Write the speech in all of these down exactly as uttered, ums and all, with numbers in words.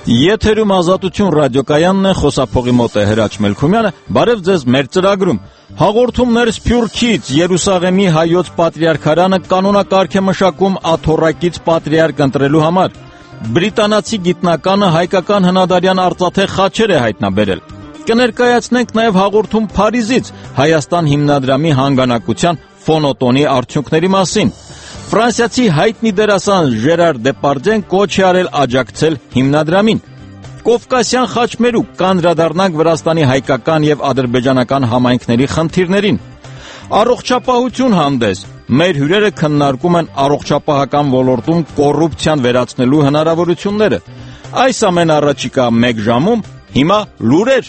Եթերում Ազատություն ռադիոկայանն է, խոսափողի մոտ է Հրաչ Մելքումյանը։ Բարև ձեզ մեր ծրագրում։ Հաղորդումներ Սփյուռքից Երուսաղեմի հայոց պատրիարքարանը կանոնակարգ է մշակում աթոռակից պատրիարք ընտրելու համար։ Բրիտանացի գիտնականը հայկական հնադարյան արծաթե խաչեր է հայտնաբերել։ Կներկայացնենք նաև հաղորդում Փարիզից Հայաստան հիմնադրամի հանգանակության ֆոնոտոնի արդյունքների մասին։ Ֆրանսիացի հայտնի դերասան Ժերար Դեպարդեն կոչ է արել աջակցել հիմնադրամին։ Կովկասյան խաչմերուկ կանդրադառնանք Վրաստանի հայկական եւ ադրբեջանական համայնքների խնդիրներին։ Առողջապահություն հանդես։ Մեր հյուրերը քննարկում են առողջապահական ոլորտում կոռուպցիան վերացնելու հնարավորությունները։ Այս ամեն առաջիկա մեկ ժամում հիմա լուրեր։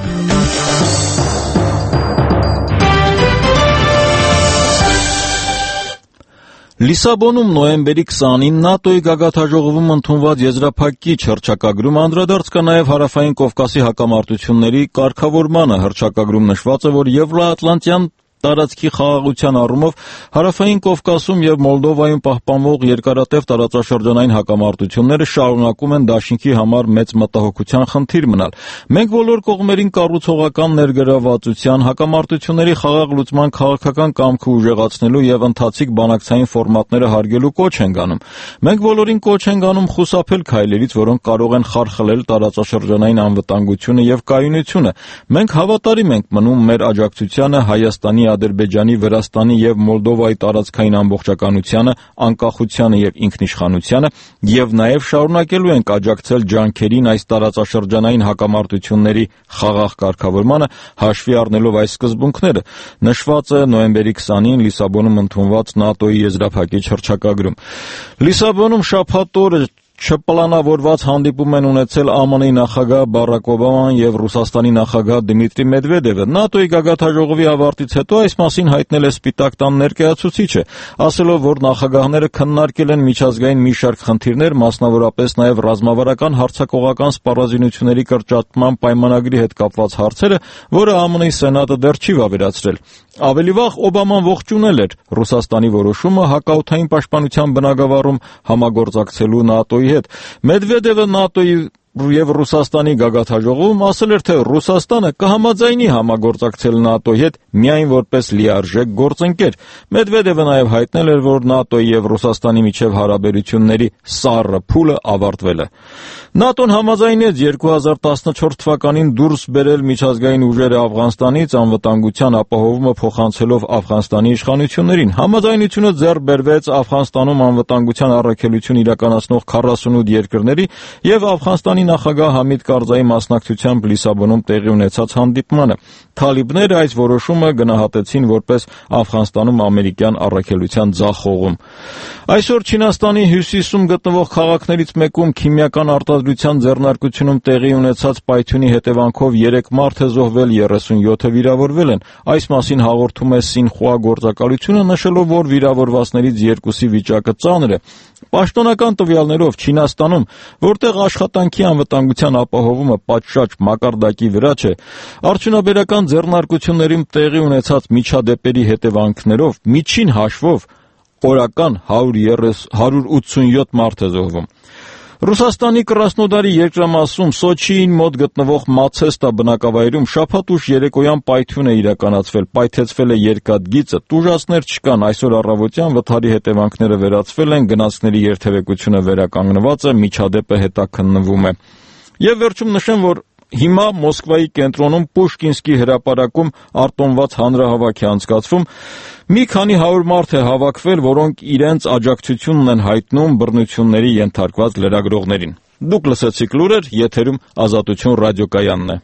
Լիսաբոնում նոյեմբերի քսանինը ՆԱՏՕ-ի գագաթնաժողովում ընդունված եզրափակիչ հռչակագրում անդրադարձ կա նաև Հարավային Կովկասի հակամարտությունների կարգավորմանը։ Հռչակագրում նշված է, որ Եվրոատլանտյան տարածքի խաղաղության առումով Հարավային Կովկասում եւ Մոլդովայում պահպանվող երկարատև տարածաշրջանային հակամարտությունները շարունակում են դաշինքի համար մեծ մտահոգության խնդիր մնալ։ Մենք բոլոր կողմերին կառուցողական ներգրավվածության, հակամարտությունների խաղաղ լուծման քաղաքական կամքը ուժեղացնելու եւ ընթացիկ բանակցային ֆորմատները հարգելու կոչ ենք անում։ Մենք բոլորին կոչ ենք անում խուսափել քայլերից, որոնք կարող են խարխլել տարածաշրջանային անվտանգությունը եւ կայունությունը։ Մենք հավատարիմ ենք մնում մեր աջակցությանը Հայաստանի, Ադրբեջանի, Վրաստանի եւ Մոլդովայի տարածքային ամբողջականությանը, անկախությանը եւ ինքնիշխանությանը եւ նաեւ շարունակելու ենք աջակցել ջանքերին այս տարածաշրջանային հակամարտությունների խաղաղ կարգավորմանը, հաշվի առնելով այս սկզբունքները, նշված է նոյեմբերի քսանին Լիսաբոնում ընդունված ՆԱՏՕ-ի եզրափակիչ հռչակագրում։ Լիսաբոնում շաբաթ օրը չպլանավորված հանդիպում են ունեցել ԱՄՆ-ի նախագահ Բարակ Օբաման եւ Ռուսաստանի նախագահ Դմիտրի Մեդվեդևը։ ՆԱՏՕ-ի գագաթնաժողովի ավարտից հետո այս մասին հայտնել է Սպիտակ տան ներկայացուցիչը, ասելով, որ նախագահները քննարկել են միջազգային մի շարք խնդիրներ, մասնավորապես նաեւ ռազմավարական հարձակողական սպառազինությունների կրճատման պայմանագրի հետ կապված հարցերը, որը ԱՄՆ-ի Սենատը դեռ չի վավերացրել։ Ավելի վաղ Օբաման ողջունել էր Ռուսաստանի որոշումը հակաօդային պաշտպանության բնագավառում համագործակցելու ՆԱՏՕ-ի հետ։ Մեդվեդևը ՆԱՏՕ-ի եւ Ռուսաստանի գագաթնաժողովում ասել էր, թե Ռուսաստանը կհամաձայնի համագործակցել ՆԱՏՕ-ի հետ միայն որպես լիարժեք գործընկեր։ Մեդվեդևը նաեւ հայտնել էր, որ ՆԱՏՕ-ի եւ Ռուսաստանի միջև հարաբերությունների սառը փուլը ավարտվել է։ ՆԱՏՕ-ն համաձայնեց երկու հազար տասնչորս թվականին դուրս բերել միջազգային ուժերը Աֆղանստանից, անվտանգության ապահովումը փոխանցելով Աֆղանստանի իշխանություններին։ Համաձայնությունը ձեռք բերվեց Աֆղանստանում անվտանգության առաքելություն իրականացնող քառասունութ երկրների եւ Աֆղանստանի նախագահ Համիդ Կարզայի մասնակցությամբ Լիսաբոնում տեղի ունեցած հանդիպմանը։ Թալիբները այս որոշումը գնահատեցին որպես Աֆղանստանում ամերիկյան առաքելության ձախողում։ Այսօր Չինաստանի հյուսիսում գտնվող քաղաքներից մեկում քիմիական արտադրության ձեռնարկությունում տեղի ունեցած պայթյունի հետևանքով երեք մարդ է զոհվել, երեսունյոթը վիրավորվել են։ Այս մասին հաղորդում է Սինխուա գործակալությունը, նշելով, որ վիրավորվածներից երկուսի վիճակը ծանր է։ Պաշտոնական տվյալներով Չինաստանում, որտեղ աշխատանքի անվտանգության ապահովումը պատշաճ մակարդակի վրա չէ, արդյունաբերական ձեռնարկություններում տեղի ունեցած միջադեպերի հետևանքներով միջին հաշվով օրական հարյուր ութսունյոթ մարդ է զոհվում։ Ռուսաստանի Կրասնոդարի երկրամասում Սոչիին մոտ գտնվող Մացեստա բնակավայրում շաբաթ ուշ երեկոյան պայթյուն է իրականացվել, պայթեցվել է երկաթգիծը, տուժածներ չկան, այսօր առավոտյան վթարի հետևանքները վերացվել են, գնացքների երթևեկությունը վերականգնված է, միջադեպը հետաքննվում է։ Եվ վերջում նշեմ, որ հիմա Մոսկվայի կենտրոնում Պուշկինսկի հրապարակում արտոնված հանրահավաք է անցկացվում։ Մի քանի հարյուր մարդ է հավաքվել, որոնք իրենց աջակցությունն են հայտնում բռնությունների ենթարկված լրագրողներին։ Դուք լսեցիք լուրեր, եթերում Ազատություն ռադիոկայանն է։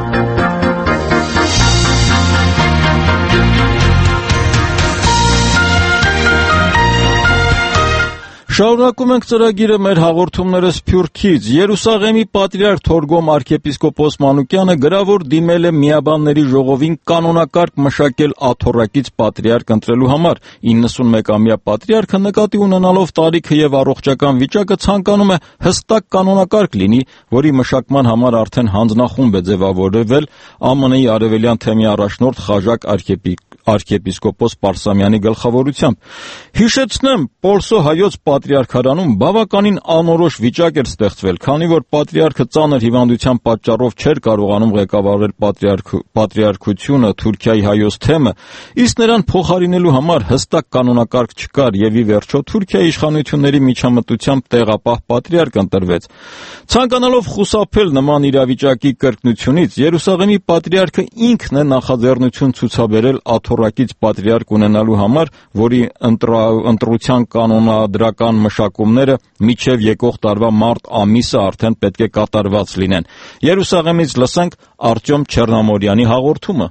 Շարունակում ենք ծրագիրը մեր հաղորդումները Սփյուռքից։ Երուսաղեմի պատրիարք Թորգոմ arczepiskopos Մանուկյանը գրավոր դիմել է Միաբանների ժողովին կանոնակարգ մշակել աթոռակից պատրիարք ընտրելու համար։ իննսունմեկամյա պատրիարքը նկատի ունենալով տարիքը եւ առողջական վիճակը ցանկանում է հստակ կանոնակարգ լինի, որի մշակման համար արդեն հանձնախումբ է ձևավորվել ԱՄՆ-ի արևելյան թեմի առաջնորդ Խաժակ arքեպիսկոպոս Պարսամյանի գլխավորությամբ։ Հիշեցնեմ, Պոլսո հայոց պատրիարքարանում բավականին անորոշ վիճակ էր ստեղծվել, քանի որ պատրիարքը ծանր հիվանդության պատճառով չէր կարողանում ղեկավարել պատրիարք, պատրիարքությունը Թուրքիայի հայոց թեմը, իսկ նրան փոխարինելու համար հստակ կանոնակարգ չկար եւ ի վերջո Թուրքիայի իշխանությունների միջամտությամբ տեղապահ պատրիարք ընտրվեց։ Ցանկանալով խուսափել նման իրավիճակի կրկնությունից, Երուսաղեմի պատրիարքը ինքն է նախաձեռնություն ցուցաբերել աթոռակից պատրիարք ունենալու համար, որի ընտրա, ընտրության կանոնադրական մշակումները մինչև եկող տարվա մարտ ամիսը արդեն պետք է կատարված լինեն։ Երուսաղեմից լսենք Արտյոմ Չեռնամորյանի հաղորդումը։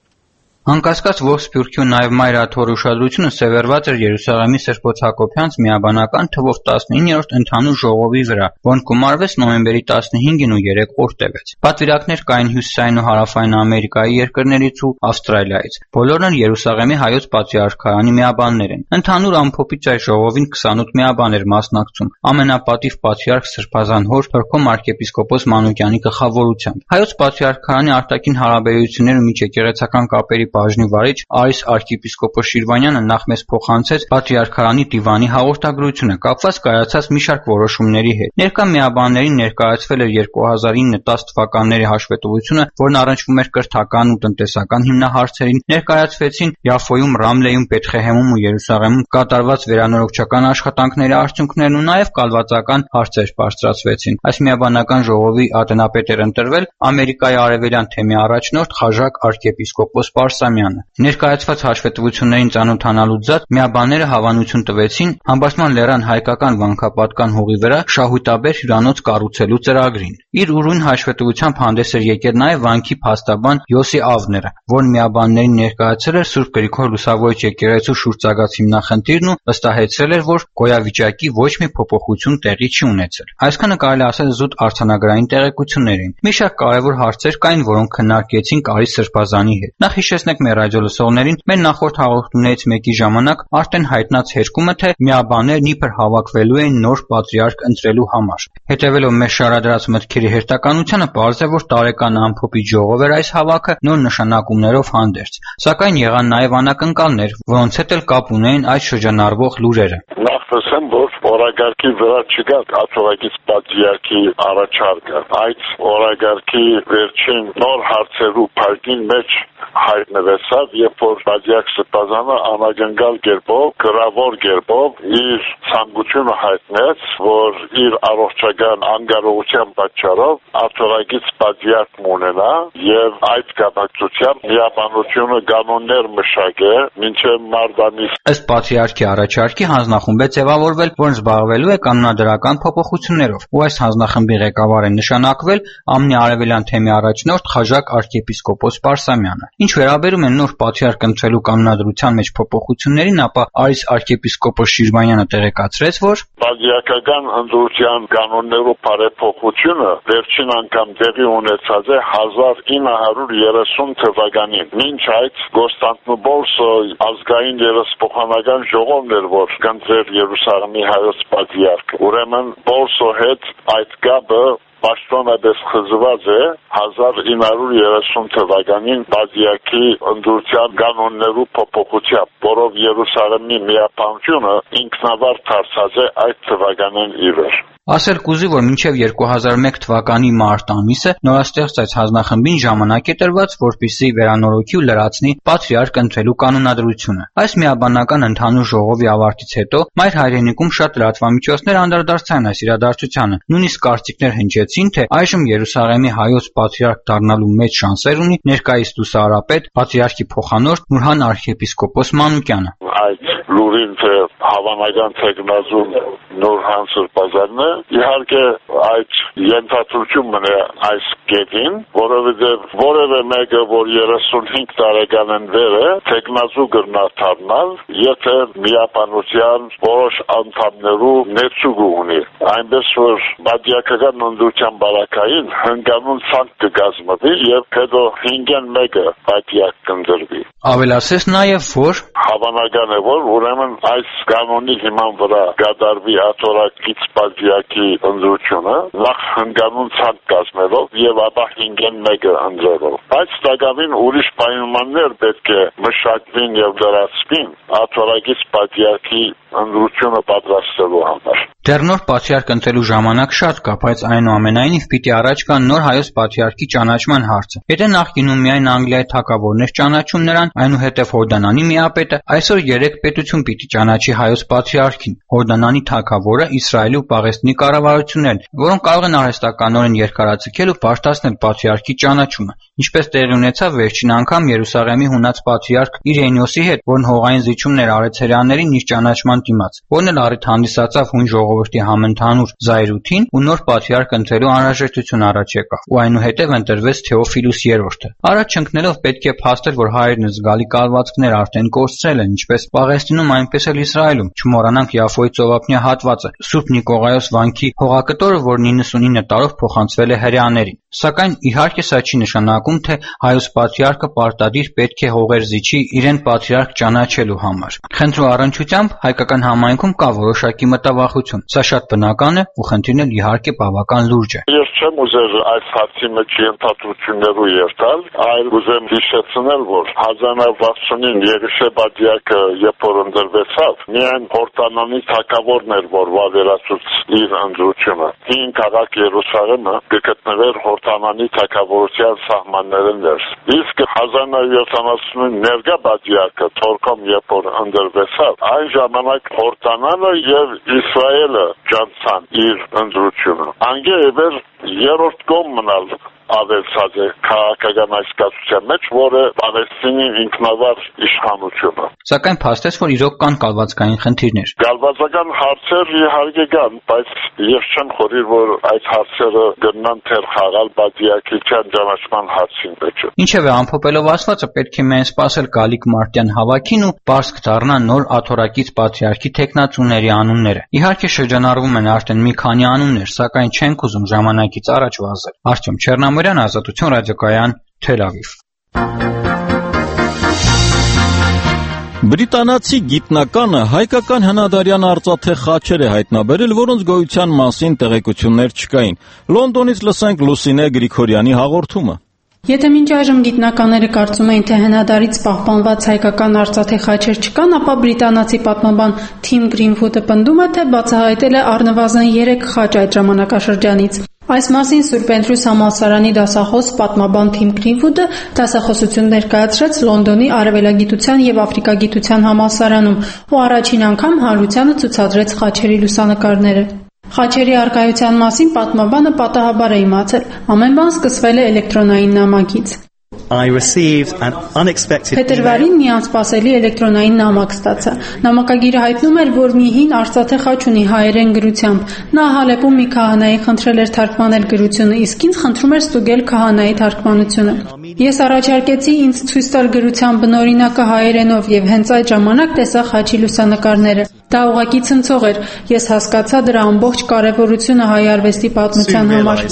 Անկասկած ողջ Սփյուռքի ու նաև Մայր աթոռի ուշադրությունը սևեռված էր Երուսաղեմի Սրբոց Հակոբյանց միաբանական թվով տասնիններորդ ընդհանուր ժողովի վրա, որն գումարվեց նոյեմբերի տասնհինգին ու երեք օր տևեց։ Պատվիրակներ կային Հյուսիսային ու Հարավային Ամերիկայի երկրներից ու Ավստրալիայից։ Բոլորն էլ Երուսաղեմի հայոց պատրիարքարանի միաբաններ են։ Ընդհանուր ամփոփիչ այս ժողովին քսանութ միաբան էր մասնակցում, ամենապատիվ պատրիարք Սրբազան հոր Թորքոմ arczepiskopos Մանուկյանի գլխավորությամբ։ Հայոց պատրիարքարանի արտաքին հարաբերություններ ու միջեկեղեցական կապերի բաժնի վարիչ Արիս arczepiskopos Շիրվանյանը նախ մեզ փոխանցեց պատրիարքարանի դիվանի հաղորդագրությունը կապված կայացած մի շարք որոշումների հետ։ Ներկա միաբաններին ներկայացվել էր երկու հազար ինը դաս թվականների հաշվետվությունը, որն առնչվում էր կրթական ու տնտեսական հիմնահարցերին, ներկայացվեցին Յաֆոյում, Ռամլեյում, Բեթխեհեմում ու Երուսաղեմում կատարված վերանորոգչական աշխատանքների արդյունքներն ու նաև կալվածական հարցեր բարձրացվեցին։ Այս միաբանական ժողովի ատենապետ էր ընտրվել Ամերիկայի արևելյան թեմի առաջնորդ Խաժակ arczepiskopos Պարսամյանը։ Ներկայացված հաշվետվություններին ծանոթանալուց զատ միաբանները հավանություն տվեցին Համբարձման լեռան հայկական վանքապատկան հողի վրա շահույթաբեր հյուրանոց կառուցելու ծրագրին։ Իր ուրույն հաշվետվությամբ հանդես էր եկել նաև վանքի փաստաբան Յոսի Ավները, որն միաբաններին ներկայացրել էր Սուրբ Գրիգոր Լուսավորիչ եկեղեցու շուրջ ծագած հիմնախնդիրն ու վստահեցրել էր, որ գոյավիճակի ոչ մի փոփոխություն տեղի չի ունեցել։ Այսքանը կարելի ասել զուտ արձանագրային տեղեկություններ էին։ Մի շարք կարևոր հարցեր կային, որոնք քննարկեցինք Արիս Սրբազանի հետ։ Նախ հիշեցնենք մեր ռադիո լսողներին, մեր նախորդ հաղորդումներից մեկի ժամանակ արդեն հայտնած հերկումը, թե միաբաններն իբր հավաքվելու էին նոր պատրիարք ընտրելու համար։ Հետևելով մեր շարադրած մտքերի հերթականությանը, պարզ է, որ տարեկան ամփոփիչ ժողով էր այս հավաքը նոր նշանակումներով հանդերձ։ Սակայն եղան նաև անակնկալներ, որոնց հետ էլ կապ ունեին այս շրջանառվող լուրերը։ Նախ ասեմ, որ օրագարկի վրա չկա աթոռակից պատրիարքի առաջարկը։ Այդ օրագարկի վերջին նոր հարցերու փակին մեջ հայտնվեցավ, երբ որ պատրիարք Սրբազանը անագնկալ կերպով, գրավոր կերպով իր ցանկությունը հայտնեց, որ իր առողջական անկարողության պատճառով աթոռակից պատրիարք ունենա եւ այդ կապակցությամբ միաբանությունը կանոններ մշակե մինչեւ մարտամիս։ Ըստ պատրիարքի առաջարկի հանձնախումբ է ձևավորվել, որն զբաղվելու է կանոնադրական փոփոխություններով, ու այս հանձնախմբի ղեկավար է նշանակվել Ամնի արևելյան թեմի առաջնորդ Խաժակ arczepiskopos Պարսամյանը։ Ինչ վերաբերում է նոր պատրիարք ընտրելու կանոնադրության մեջ փոփոխություններին, ապա Արիս arczepiskopos Շիրվանյանը տեղեկացրեց, որ պատրիարքական ընտրության կանոններով բարեփոխությունը վերջին անգամ տեղի ունեցած է հազար ինը հարյուր երեսուն թվականին։ Մինչ այդ Կոստանդնուպոլսը ազգային երեսփոխանական ժողովն էր, որ կընտրեր Երուսաղեմի հայոց պատրիարք։ Ուրեմն Պոլսո հետ այդ կապը պաշտոնապես խզված է հազար ինը հարյուր երեսուն թվականին պատրիարքի ընտրության կանոններու փոփոխությամբ, որով Երուսաղեմի միապանությունը ինքնավար դարձած է այդ թվականին ի վեր։ Ասել կուզի, որ մինչև երկու հազար մեկ թվականի մարտ ամիսը նորաստեղծ այս հանձնախմբին ժամանակ է տրված, որպեսզի վերանորոգի ու լրացնի պատրիարք ընտրելու կանոնադրությունը։ Այս միաբանական ընդհանուր ժողովի ավարտից հետո Մայր հայրենիքում շատ լրատվամիջոցներ անդրադարձան այս իրադարձությանը։ Նույնիսկ կարծիքներ հնչեցին, թե այժմ Երուսաղեմի հայոց պատրիարք դառնալու մեծ շանսեր ունի ներկայիս լուսահարապետ պատրիարքի փոխանորդ Նուրհան arczepiskopos Մանուկյանը։ Այդ լուրին թե հավանական թեկնածու Նուրհան Սրբազանն է, իհարկե այդ ենթադրությունն է այս կետին, որովհետև որևէ մեկը, որ երեսունհինգ տարեկան վեր է, թեկնածու կրնա դառնալ, եթե միապանության որոշ անդամներու ներծուգ ունի։ Այնպես որ պատրիարքական ընտրության բարակային հնգանուն ցանկ կկազմվի եւ հետո հինգեն մեկը պատրիարք կընտրվի։ Ավելացրեց նաև, որ հավանական է, որ ուրեմն այս կանոնի հիման վրա կատարվի աթոռակից պատրիարք բաժակի ընտրությունը նախ հնգանուն ցանկ կազմելով եւ ապա հինգեն մեկը ընտրելով։ Բայց դակավին ուրիշ պայմաններ պետք է մշակվին եւ դրացվին աթորագից պատիարքի ընտրությունը պատրաստելու համար։ Դեռ նոր պատիարք ընտրելու ժամանակ շատ կա, բայց այնուամենայնիվ պիտի առաջ գան նոր հայոց պատիարքի ճանաչման հարցը։ Եթե նախկինում միայն Անգլիայի թագավորներ ճանաչում նրան, այնուհետև Հորդանանի միապետը, այսօր երեք պետություն պիտի ճանաչի հայոց պատիարքին՝ Հորդանանի թագավորը, Իսրայելի ու Պաղեստինի կառավարություններն, որոնք կարող են արհեստականորեն երկարաձգել ու բարդացնել պատիարքի ճանաչումը, ինչպես տեղի ունեցավ վերջին անգամ Երուսաղեմի հունած պատիարք Իրենիոսի հետ, որն հողային զիջումներ արեց հրեաներին իր ճանաչման դիմաց, որն էլ առիթ հանդիսացավ հույն ժողովրդի համընդհանուր զայրույթին ու նոր պատիարք ընտրելու անհրաժեշտություն առաջ եկավ, ու այնուհետև ընտրվեց Թեոֆիլուս երրորդը։ Առաջ ընկնելով պետք է փաստել, որ հայերն զգալի կալվածքներ արդեն կորցրել են, ինչպես Պաղեստինում, այնպես էլ Իսրայելում։ Չմոռանանք Յաֆոյի ծովափնյա հատվածը, Սուրբ Նիկողայոս վանքի հողակտորը, որն իննսունինը տարով փոխանցվել է հրեաներին։ Սակայն իհարկե սա չի նշանակում, թե հայոց պատիարքը պարտադիր պետք է հողեր զիջի իրեն պատիարք ճանաչելու համար։ Խնդրու առնչությամբ հայկական համայնքում կա որոշակի մտավախություն։ Սա շատ բնական է ու խնդիրն էլ իհարկե բավական լուրջ է։ Ես չեմ ուզեր այս հարցի մեջ ենթադրություններու երթալ, այլ ուզեմ հիշեցնել, որ հազար նավը վաթսունին Երիշե պատիարքը երբ որ ընտրվեցավ, միայն Հորդանանի թագավորն էր, որ վավերացուց իր ընտրությունը։ Հին քաղաք Երուսաղեմը կգտնվեր Հորդանանի թագավորության սահմաններն ներս։ Իսկ հազար նավը յոթանասունին ներկա պատիարքը Թորքոմ երբ որ ընտրվեցավ, այն ժամանակ Հորդանանը եւ Իսրայելը ճանցան իր ընտրությունը։ Անգեևեր երրորդ կողմ մնալ ավելցած է քաղաքական այս կացության մեջ, որը Պաղեստինի ինքնավար իշխանությունը։ Սակայն փաստեց, որ իրոք կան կալվածքային խնդիրներ։ Կալվածական հարցեր իհարկե կան, բայց ես չեմ խորիր, որ այդ հարցերը գնան թեր խաղալ պատիարքության ճանաչման հարցին մեջ։ Ինչևէ, ամփոփելով ասվածը, պետք է միայն սպասել Գալիկ Մարտյան հավաքին ու բարձ կդառնան նոր աթորակից պատիարքի թեկնածուների անունները։ Իհարկե շրջանառվում են արդեն մի քանի անուններ, սակայն չենք ուզում ժամանակից առաջ վազել։ Արտյոմ Չեռնամորյան, Ազատություն ռադիոկայան, Թել Ավիվ։ Բրիտանացի գիտնականը հայկական հնադարյան արծաթե խաչեր է հայտնաբերել, որոնց գոյության մասին տեղեկություններ չկային։ Լոնդոնից լսենք Լուսինե Գրիգորյանի հաղորդումը։ Եթե մինչ այժմ գիտնականները կարծում էին, թե հնադարից պահպանված հայկական արծաթե խաչեր չկան, ապա բրիտանացի պատմաբան Թիմ Գրինվուդը պնդում է, թե բացահայտել է առնվազն երեք խաչ այդ ժամանակաշրջանից։ Այս մասին Սուրբ Էնդրյուս համալսարանի դասախոս պատմաբան Թիմ Գրինվուդը դասախոսություն ներկայացրեց Լոնդոնի արևելագիտության եւ աֆրիկագիտության համալսարանում ու առաջին անգամ հանրությանը ցուցադրեց խաչերի լուսանկարները։ Խաչերի առկայության մասին պատմաբանը պատահաբար է իմացել։ Ամեն բան սկսվել է էլեկտրոնային նամակից։ I received an unexpected Փետրվարին մի անսպասելի էլեկտրոնային նամակ ստացա։ Նամակագիրը հայտնում էր, որ մի հին արծաթե խաչ ունի հայերեն գրությամբ։ Նա Հալեպում մի քահանայի խնդրել էր թարգմանել գրությունը, իսկ ինձ խնդրում էր ստուգել քահանայի թարգմանությունը։ Ես առաջարկեցի ինձ ցույց տալ գրության բնօրինակը հայերենով եւ հենց այդ ժամանակ տեսա խաչի լուսանկարները։ Դա ուղղակի ցնցող էր։ Ես հասկացա դրա ամբողջ կարևորությունը հայ արվեստի պատմության համար։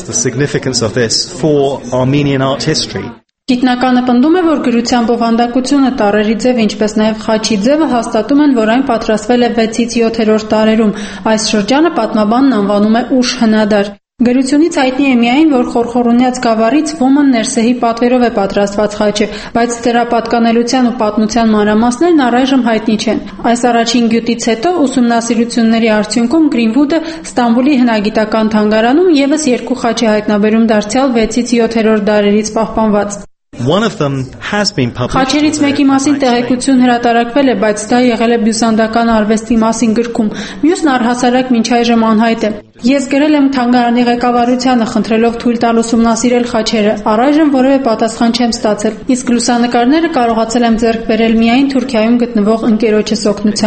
Գիտնականը պնդում է, որ գրության բովանդակությունը, տառերի ձևը, ինչպես նաև խաչի ձևը հաստատում են, որ այն պատրաստվել է վեցից յոթերորդ դարերում։ Այս շրջանը պատմաբանն անվանում է ուշ հնադար։ Գրությունից հայտնի է միայն, որ խորխորունյաց գավառից ոմն ներսեհի պատվերով է պատրաստված խաչը, բայց դրա պատկանելության ու պատմության մանրամասներն առայժմ հայտնի չեն։ Այս առաջին գյուտից հետո ուսումնասիրությունների արդյունքում Գրինվուդը Ստամբուլի հնագիտական թանգարանում եւս երկու խաչ է հայտնաբերում դարձյալ վեցից յոթերորդ դարերից պահպանված։ One of them has been published. Խաչերից մեկի մասին տեղեկություն հրատարակվել է, բայց դա եղել է բյուզանդական արվեստի մասին գրքում։ Մյուսն առհասարակ մինչ այժմ անհայտ է։ Ես գրել եմ թանգարանի ղեկավարությանը, խնդրելով թույլ տալ ուսումնասիրել խաչերը։ Առայժմ որևէ պատասխան չեմ ստացել, իսկ լուսանկարները կարողացել եմ ձեռք բերել միայն Թուրքիայում գտնվող ընկերոջս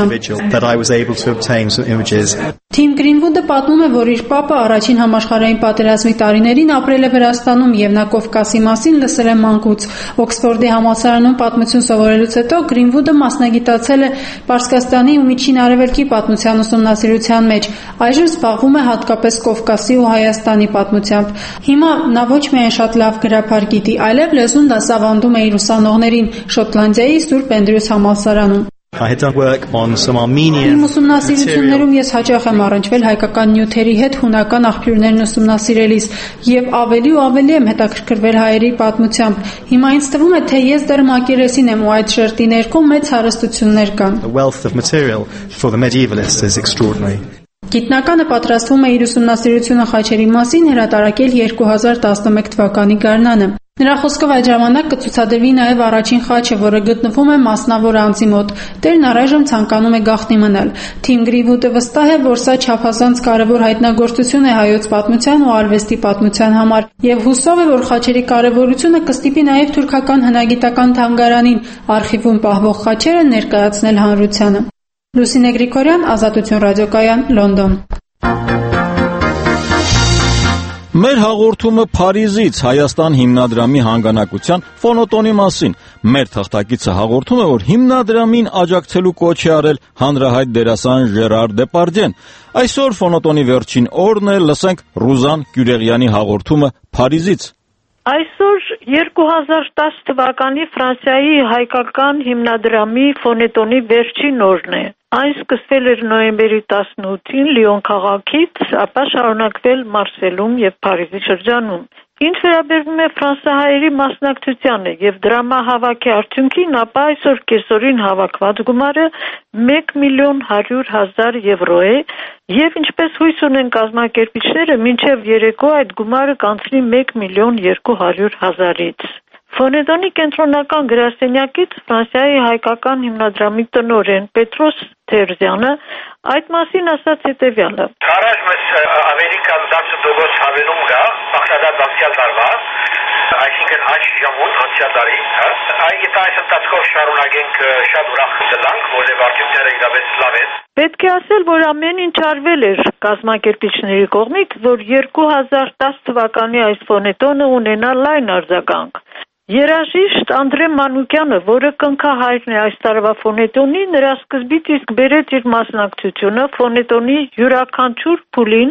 օգնությամբ։ Թիմ Գրինվուդը պատմում է, որ իր պապը առաջին համաշխարհային պատերազմի տարիներին ապրել է Վրաստանում եւ նա Կովկասի մասին լսել է մանկուց։ Օքսֆորդի համալսարանում պատմություն սովորելուց հետո Գրինվուդը մասնագիտացել է Պարսկաստանի ու Միջին Արևելքի պատմության ուսումնասիրության մեջ։ Այժմ զբաղվում է հատկապես Կովկասի ու Հայաստանի պատմությամբ։ Հիմա նա ոչ միայն շատ լավ գրաբար գիտի, այլև լեզուն դասավանդում է իր ուսանողներին Շոտլանդիայի Սուրբ Էնդրյուս համալսարանում։ I had done work on some Armenian Իմ ուսումնասիրություններում ես հաճախ եմ առնչվել հայկական նյութերի հետ հունական աղբյուրներն ուսումնասիրելիս եւ ավելի ու ավելի եմ հետաքրքրվել հայերի պատմությամբ։ Հիմա ինձ թվում է, թե ես դեռ մակերեսին եմ ու այդ շերտի ներքո մեծ հարստություններ կան։ The wealth of material for the medievalists is extraordinary. Գիտնականը պատրաստվում է իր ուսումնասիրությունը խաչերի մասին հրատարակել երկու հազար տասնմեկ թվականի գարնանը։ Նրա խոսքով այդ ժամանակ կցուցադրվի նաև առաջին խաչը, որը գտնվում է մասնավոր անձի մոտ։ Տերն առայժմ ցանկանում է գաղտնի մնալ։ Թիմ Գրինվուդը վստահ է, որ սա չափազանց կարևոր հայտնագործություն է հայոց պատմության ու արվեստի պատմության համար, եւ հուսով է, որ խաչերի կարևորությունը կստիպի նաև թուրքական հնագիտական թանգարանին արխիվում պահվող խաչերը ներկայացնել հանրությանը։ Լուսինե Գրիգորյան, Ազատություն ռադիոկայան, Լոնդոն։ Մեր հաղորդումը Փարիզից Հայաստան հիմնադրամի հանգանակության ֆոնոտոնի մասին։ Մեր թղթակիցը հաղորդում է, որ հիմնադրամին աջակցելու կոչ է արել հանրահայտ դերասան Ժերար Դեպարդյեն։ Այսօր ֆոնոտոնի վերջին օրն է, լսենք Ռուզան Գյուրեղյանի հաղորդումը Փարիզից։ Այսօր երկու հազար տասը թվականի Ֆրանսիայի հայկական հիմնադրամի ֆոնետոնի վերջին օրն է։ Այն սկսվել էր նոյեմբերի տասնութին Լիոն քաղաքից, ապա շարունակվել Մարսելում եւ Փարիզի շրջանում։ Ինչ վերաբերում է ֆրանսահայերի մասնակցությանը եւ դրամահավաքի արդյունքին, ապա այսօր կեսօրին հավաքված գումարը մեկ միլիոն հարյուր հազար եվրո է եւ ինչպես հույս ունեն կազմակերպիչները, մինչեւ երեկո այդ գումարը կանցնի մեկ միլիոն երկու հարյուր հազարից։ Ֆոնետոնի կենտրոնական գրասենյակից Ֆրանսիայի հայկական հիմնադրամի տնօրեն Պետրոս Թերզյանը այդ մասին ասաց հետևյալը. Առաջ մեզ ավելի քան տասը տոկոս հավելում կա, բացառած անցյալ տարվա, այսինքն այս ժամուն անցյալ տարի, հա։ Այդ այս ընթացքով շարունակենք շատ ուրախ դրանք, որտեղ արդյունքները իրավես լավ են։ Պետք է ասել, որ ամեն ինչ արվել էր կազմակերպիչների կողմից, որ երկու հազար տասը թվականի այս ֆոնետոնը ունենա լայն արձագանք։ Երաժիշտ Անդրե Մանուկյանը, որը կնքահայրն է այս տարվա ֆոնետոնի, նրա սկզբից իսկ բերեց իր մասնակցությունը ֆոնետոնի յուրաքանչյուր փուլին,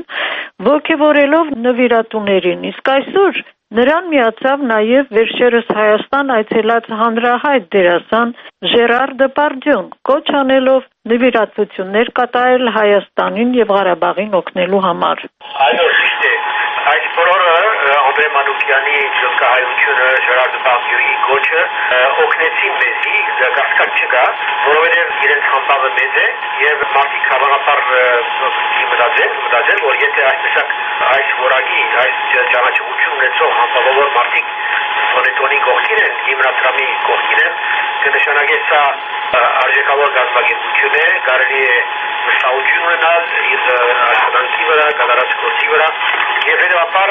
ոգևորելով նվիրատուներին։ Իսկ այսօր նրան միացավ նաև վերջերս Հայաստան այցելած հանրահայտ դերասան Ժերար Դեպարդյոն, կոչ անելով նվիրատվություններ կատարել Հայաստանին եւ Ղարաբաղին օգնելու համար։ Այո, ճիշտ է։ Այս բոլորը Անդրե Մանուկյանի կնքահայրությունը, Ժերար Դեպարդյոնի կոչը օգնեցին մեզի, կասկած չկա, որովհետև իրենց համբավը մեծ է եւ մարդիկ հավանաբար մտածեն, մտածեն, որ եթե այսպեսակ այս որակի, այս ճանաչողություն ունեցող համբավավոր մարդիկ ֆոնետոնի կողքին են, հիմնադրամի կողքին են, կնշանակե սա արժեքավոր կազմակերպություն է, կարելի է վստահություն ունենալ իր աշխատանքի վրա, կատարած գործի վրա եւ հետեւաբար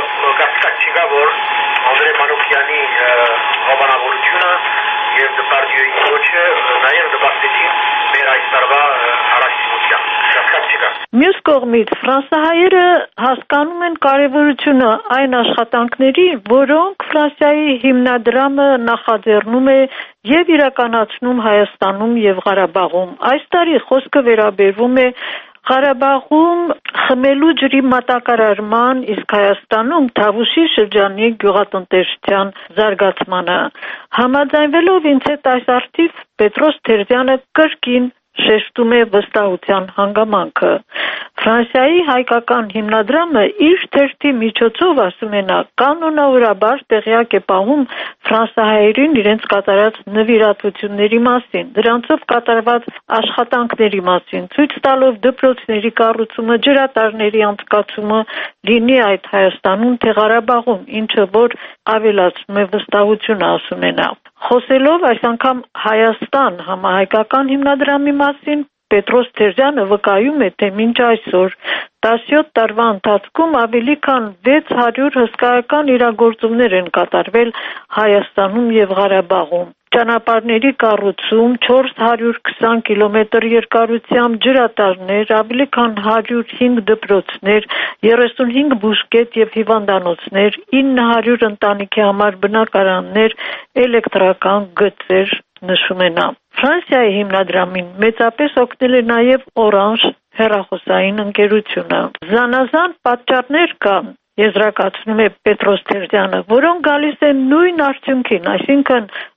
կասկած չկա, որ Անդրե Մանուկյանի հովանավորությունը եւ Դեպարդյոյի կոչը նաեւ նպաստեցին մեր այս տարվա հարստության։ Կասկած չկա։ Մյուս կողմից ֆրանսահայերը հասկանում են կարևորությունը այն աշխատանքների, որոնք Ֆրանսիայի հիմնադրամը նախաձեռնում է եւ իրականացնում Հայաստանում եւ Ղարաբաղում։ Այս տարի խոսքը վերաբերվում է Ղարաբաղում խմելու ջրի մատակարարման, իսկ Հայաստանում Թավուշի շրջանի գյուղատնտեսության զարգացմանը։ Համաձայնվելով ինձ հետ այս արդիվ Պետրոս Թերզյանը կրկին շեշտում է վստահության հանգամանքը։ Ֆրանսիայի հայկական հիմնադրամը իր թերթի միջոցով ասում է նա կանոնավորաբար տեղյակ է պահում ֆրանսահայերին իրենց կատարած նվիրատվությունների մասին, դրանցով կատարված աշխատանքների մասին, ցույց տալով դպրոցների կառուցումը, ջրատարների անցկացումը լինի այդ Հայաստանում թե Ղարաբաղում, ինչը որ ավելացնում է վստահությունը, ասում է նա։ Խոսելով այս անգամ Հայաստան համահայկական հիմնադրամի մասին, Պետրոս Թերզյանը վկայում է, թե մինչ այսօր տասնյոթ տարվա ընթացքում ավելի քան վեց հարյուր հսկայական իրագործումներ են կատարվել Հայաստանում եւ Ղարաբաղում։ Ճանապարհների կառուցում, չորս հարյուր քսան կիլոմետր երկարությամբ ջրատարներ, ավելի քան հարյուր հինգ դպրոցներ, երեսունհինգ բուժկետ եւ հիվանդանոցներ, ինը հարյուր ընտանիքի համար բնակարաններ, էլեկտրական գծեր, նշում է նա։ Ֆրանսիայի հիմնադրամին մեծապես օգնել է նաև Օրանժ հեռախոսային ընկերությունը։ Զանազան պատճառներ կան, եզրակացնում է Պետրոս Թերզյանը, որոնք գալիս են նույն արդյունքին, այսինքն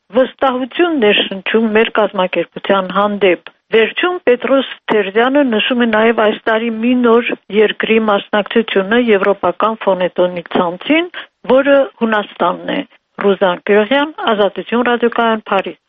վստահություն ներշնչում մեր կազմակերպության հանդեպ։ Վերջում Պետրոս Թերզյանը նշում է նաև այս տարի մի նոր երկրի մասնակցությունը եվրոպական ֆոնետոնի ցանցին, որը Հունաստանն է։ Ռուզան Գյոհյան, Ազատություն ռադիոկայան, Փարիզ։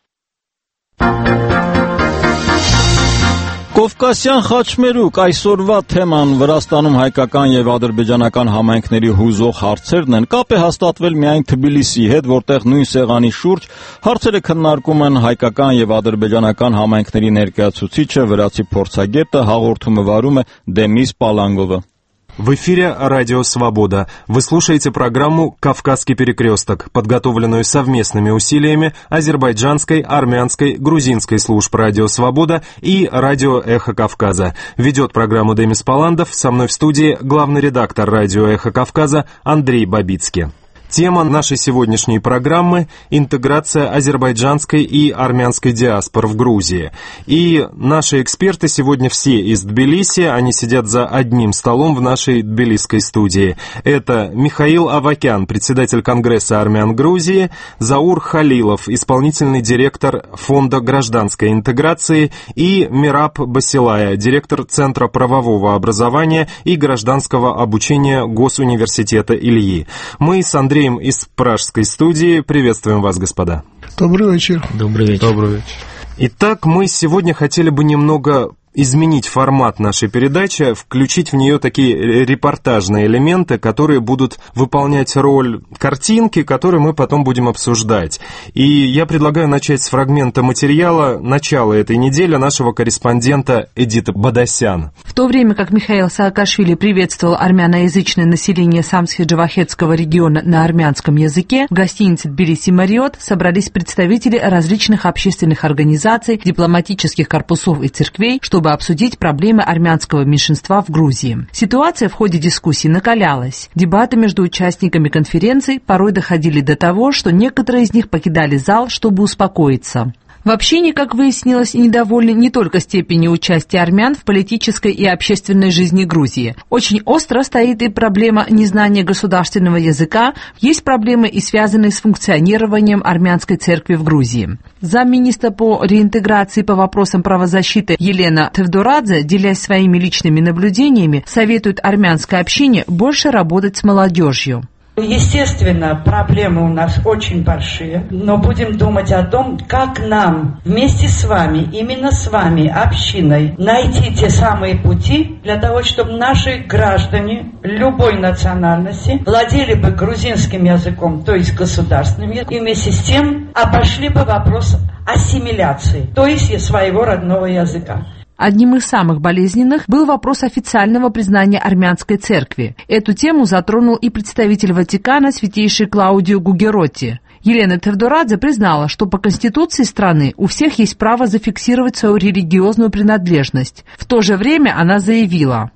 Կովկասյան խաչմերուկ այսօրվա թեման Վրաստանում հայկական եւ ադրբեջանական համայնքների հուզող հարցերն են։ Կապ է հաստատվել միայն Թբիլիսիի հետ, որտեղ նույն սեղանի շուրջ հարցերը քննարկում են հայկական եւ ադրբեջանական համայնքների ներկայացուցիչը, վրացի փորձագետը, հաղորդումը վարում է Դեմիս Պալանգովը։ В эфире Радио Свобода. Вы слушаете программу «Кавказский перекресток», подготовленную совместными усилиями азербайджанской, армянской, грузинской служб «Радио Свобода» и «Радио Эхо Кавказа». Ведет программу Демис Паландов, со мной в студии главный редактор «Радио Эхо Кавказа» Андрей Бабицкий. Тема нашей сегодняшней программы – интеграция азербайджанской и армянской диаспор в Грузии. И наши эксперты сегодня все из Тбилиси, они сидят за одним столом в нашей тбилисской студии. Это Михаил Авакян, председатель Конгресса армян Грузии, Заур Халилов, исполнительный директор Фонда гражданской интеграции, и Мираб Басилая, директор Центра правового образования и гражданского обучения Госуниверситета Ильи. Мы с Андреем из пражской студии приветствуем вас, господа. Добрый вечер. Добрый вечер. Добрый вечер. Итак, мы сегодня хотели бы немного изменить формат нашей передачи, включить в нее такие репортажные элементы, которые будут выполнять роль картинки, которые мы потом будем обсуждать. И я предлагаю начать с фрагмента материала начала этой недели нашего корреспондента Эдиты Бадасян. В то время как Михаил Саакашвили приветствовал армяноязычное население Самсхи-Джавахетского региона на армянском языке, в гостинице Тбилиси Мариот собрались представители различных общественных организаций, дипломатических корпусов и церквей, чтобы чтобы обсудить проблемы армянского меньшинства в Грузии. Ситуация в ходе дискуссий накалялась. Дебаты между участниками конференции порой доходили до того, что некоторые из них покидали зал, чтобы успокоиться. В общении, как выяснилось, недовольны не только степенью участия армян в политической и общественной жизни Грузии. Очень остро стоит и проблема незнания государственного языка, есть проблемы и связанные с функционированием армянской церкви в Грузии. Замминистра по реинтеграции по вопросам правозащиты Елена Тевдорадзе, делясь своими личными наблюдениями, советует армянской общине больше работать с молодежью. Естественно, проблемы у нас очень большие, но будем думать о том, как нам вместе с вами, именно с вами, общиной, найти те самые пути для того, чтобы наши граждане любой национальности владели бы грузинским языком, то есть государственным языком, и вместе с тем обошли бы вопрос ассимиляции, то есть своего родного языка. Одним из самых болезненных был вопрос официального признания армянской церкви. Эту тему затронул и представитель Ватикана святейший Клаудио Гугеротти. Елена Тевдорадзе признала, что по конституции страны у всех есть право зафиксировать свою религиозную принадлежность. В то же время она заявила: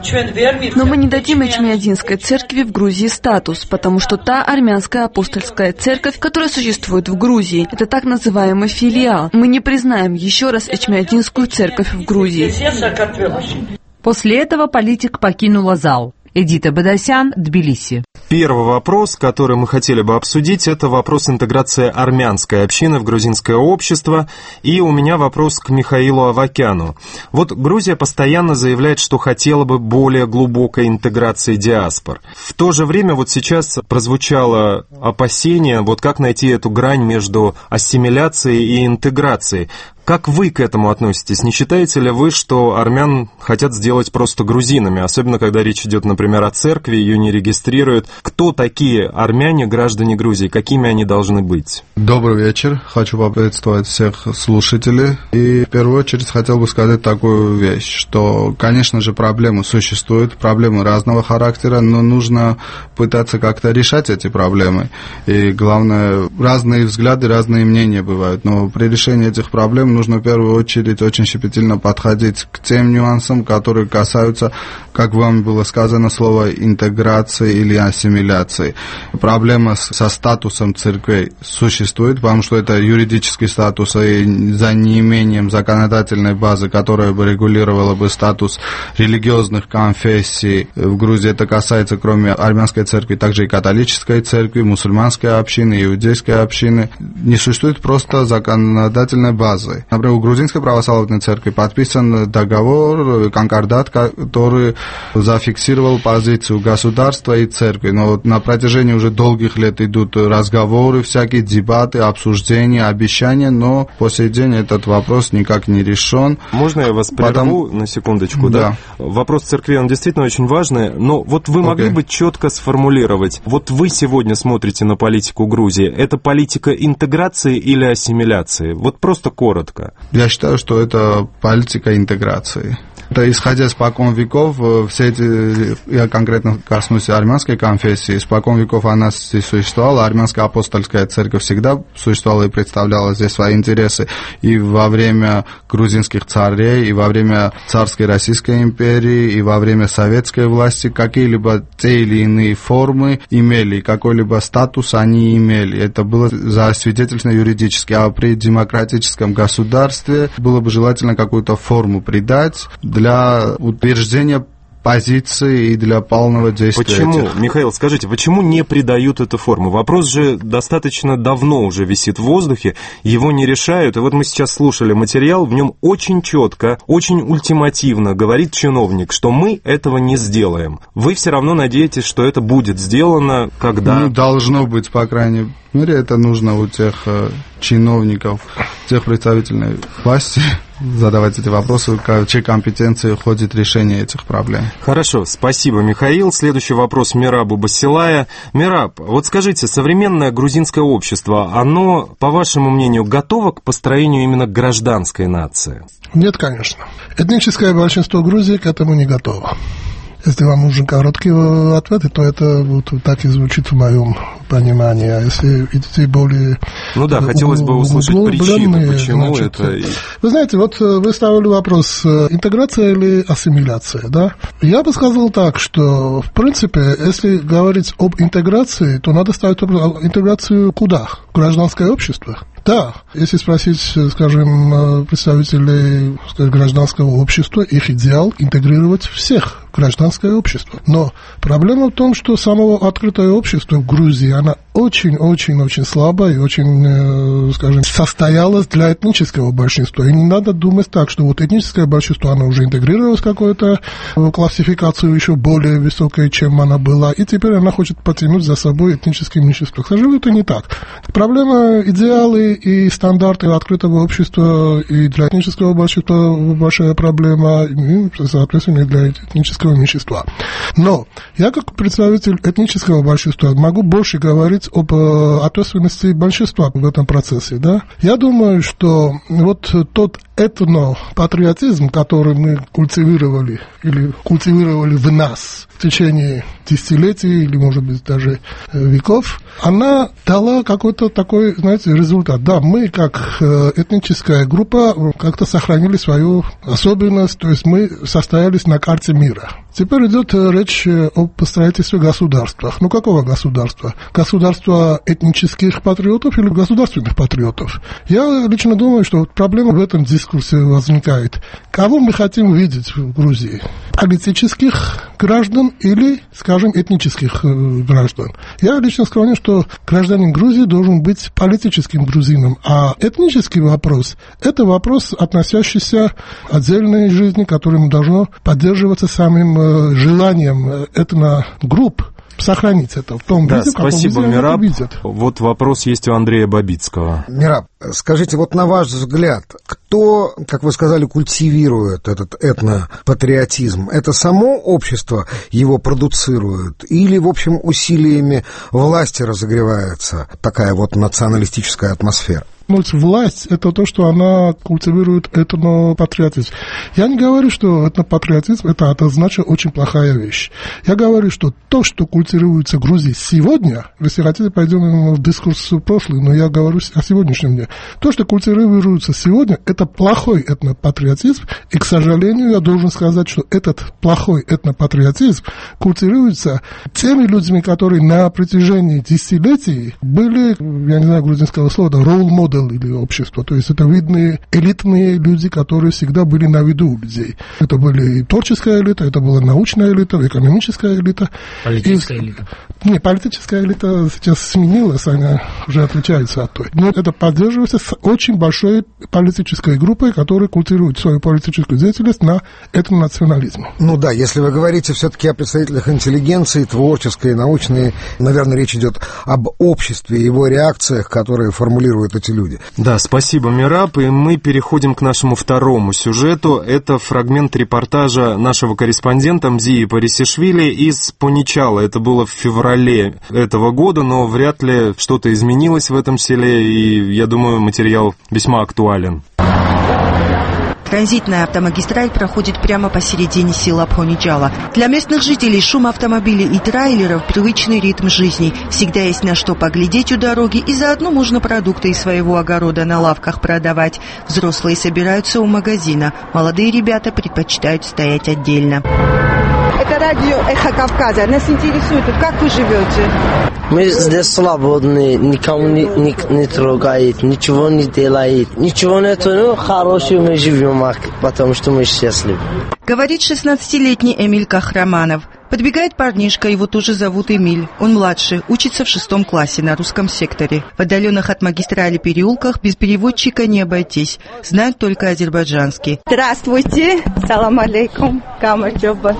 но мы не дадим Эчмиадзинской церкви в Грузии статус, потому что та армянская апостольская церковь, которая существует в Грузии, это так называемый филиал. Мы не признаем еще раз Эчмиадзинскую церковь в Грузии. После этого политик покинула зал. Эдита Бадасян, Тбилиси. Первый вопрос, который мы хотели бы обсудить, это вопрос интеграции армянской общины в грузинское общество. И у меня вопрос к Михаилу Авакяну. Вот Грузия постоянно заявляет, что хотела бы более глубокой интеграции диаспор. В то же время вот сейчас прозвучало опасение, вот как найти эту грань между ассимиляцией и интеграцией. Как вы к этому относитесь? Не считаете ли вы, что армян хотят сделать просто грузинами? Особенно, когда речь идет, например, о церкви, ее не регистрируют. Кто такие армяне, граждане Грузии? Какими они должны быть? Добрый вечер. Хочу поприветствовать всех слушателей. И в первую очередь хотел бы сказать такую вещь, что, конечно же, проблемы существуют, проблемы разного характера, но нужно пытаться как-то решать эти проблемы. И главное, разные взгляды, разные мнения бывают. Но при решении этих проблем нужно в первую очередь очень щепетильно подходить к тем нюансам, которые касаются, как вам было сказано, слова интеграции или ассимиляции. Проблема со статусом церквей существует, потому что это юридический статус, и за неимением законодательной базы, которая бы регулировала бы статус религиозных конфессий в Грузии, это касается, кроме армянской церкви, также и католической церкви, мусульманской общины, иудейской общины. Не существует просто законодательной базы. Например, у грузинской православной церкви подписан договор, конкордат, который зафиксировал позицию государства и церкви. Но вот на протяжении уже долгих лет идут разговоры, всякие дебаты, обсуждения, обещания, но по сей день этот вопрос никак не решен. Можно я вас прерву Потом... на секундочку? Да. да. Вопрос церкви, он действительно очень важный, но вот вы могли okay. бы четко сформулировать, вот вы сегодня смотрите на политику Грузии, это политика интеграции или ассимиляции? Вот просто коротко. Я считаю, что это политика интеграции. Это, исходя испокон веков, все эти, я конкретно коснусь армянской конфессии, испокон веков она здесь существовала, армянская апостольская церковь всегда существовала и представляла здесь свои интересы и во время грузинских царей, и во время царской Российской империи, и во время советской власти какие-либо те или иные формы имели, какой-либо статус они имели. Это было засвидетельствовано юридически, а при демократическом государстве было бы желательно какую-то форму придать для утверждения позиции и для полного действия. Почему, этих. Михаил, скажите, почему не придают эту форму? Вопрос же достаточно давно уже висит в воздухе, его не решают. И вот мы сейчас слушали материал, в нем очень четко, очень ультимативно говорит чиновник, что мы этого не сделаем. Вы все равно надеетесь, что это будет сделано, когда... Ну, должно быть, по крайней мере, это нужно у тех э, чиновников, тех представительной власти задавать эти вопросы, в чьей компетенции входит решение этих проблем. Хорошо, спасибо, Михаил. Следующий вопрос Мерабу Басилая. Мераб, вот скажите, современное грузинское общество, оно, по вашему мнению, готово к построению именно гражданской нации? Нет, конечно. Этническое большинство Грузии к этому не готово. Если вам нужен короткий ответ, то это вот так и звучит в моем понимании. А если идти более... Ну да, хотелось бы услышать причины, почему значит, это... Вы знаете, вот вы ставили вопрос, интеграция или ассимиляция, да? Я бы сказал так, что, в принципе, если говорить об интеграции, то надо ставить интеграцию куда? В гражданское общество. Да, если спросить, скажем, представителей скажем, гражданского общества, их идеал интегрировать всех в гражданское общество. Но проблема в том, что само открытое общество в Грузии, оно очень-очень-очень слабо и очень, скажем, состоялось для этнического большинства. И не надо думать так, что вот этническое большинство, оно уже интегрировалось в какую-то классификацию еще более высокой, чем она была, и теперь она хочет потянуть за собой этническое меньшинство. К сожалению, это не так. Проблема, идеалы и стандарты открытого общества и для этнического большинства большая проблема, и, соответственно, и для этнического меньшинства. Но я, как представитель этнического большинства, могу больше говорить об ответственности большинства в этом процессе. Да? Я думаю, что вот тот этнопатриотизм, который мы культивировали или культивировали в нас в течение десятилетий или, может быть, даже веков, она дала какой-то такой, знаете, результат. Да, мы, как этническая группа, как-то сохранили свою особенность, то есть мы состоялись на карте мира. Теперь идет речь об строительстве государства. Ну, какого государства? Государства этнических патриотов или государственных патриотов? Я лично думаю, что проблема в этом дискурсе возникает. Кого мы хотим видеть в Грузии? Политических граждан или, скажем, этнических граждан? Я лично склонен, что гражданин Грузии должен быть политическим грузином, а этнический вопрос – это вопрос, относящийся к отдельной жизни, которым должно поддерживаться самим желанием этногрупп сохранить это в том да, виде, в каком спасибо, виде Мераб. они это видят. Вот вопрос есть у Андрея Бабицкого. Мераб, скажите, вот на ваш взгляд, кто, как вы сказали, культивирует этот этнопатриотизм? Это само общество его продуцирует? Или, в общем, усилиями власти разогревается такая вот националистическая атмосфера? подчеркнуть власть, это то, что она культивирует этнопатриотизм. Я не говорю, что этнопатриотизм это однозначно очень плохая вещь. Я говорю, что то, что культивируется в Грузии сегодня, если хотите, пойдем в дискурс прошлый, но я говорю о сегодняшнем дне. То, что культивируется сегодня, это плохой этнопатриотизм, и, к сожалению, я должен сказать, что этот плохой этнопатриотизм культивируется теми людьми, которые на протяжении десятилетий были, я не знаю грузинского слова, role model или общество, то есть это видные элитные люди, которые всегда были на виду у людей. Это были и творческая элита, это была научная элита, экономическая элита. Политическая и... элита. Не, политическая элита сейчас сменилась, она уже отличается от той. Но это поддерживается с очень большой политической группой, которая культивирует свою политическую деятельность на этом национализме. Ну да, если вы говорите все-таки о представителях интеллигенции, творческой, научной, наверное, речь идет об обществе, его реакциях, которые формулируют эти люди. Да, спасибо, Мераб, и мы переходим к нашему второму сюжету. Это фрагмент репортажа нашего корреспондента Мзии Парисишвили из Поничала. Это было в феврале этого года, но вряд ли что-то изменилось в этом селе, и, я думаю, материал весьма актуален. Транзитная автомагистраль проходит прямо посередине села Поничала. Для местных жителей шум автомобилей и трейлеров – привычный ритм жизни. Всегда есть на что поглядеть у дороги, и заодно можно продукты из своего огорода на лавках продавать. Взрослые собираются у магазина. Молодые ребята предпочитают стоять отдельно. Это радио «Эхо Кавказа». Нас интересует, как вы живете? Мы здесь свободны, никому не, не, не трогает, ничего не делает. Ничего нету, ну, хорошо мы живем, потому что мы счастливы. Говорит шестнадцатилетний Эмиль Кахраманов. Подбегает парнишка, его тоже зовут Эмиль. Он младший, учится в шестом классе на русском секторе. В отдаленных от магистрали переулках без переводчика не обойтись. Знают только азербайджанский. Здравствуйте. Салам алейкум. Камаджоба.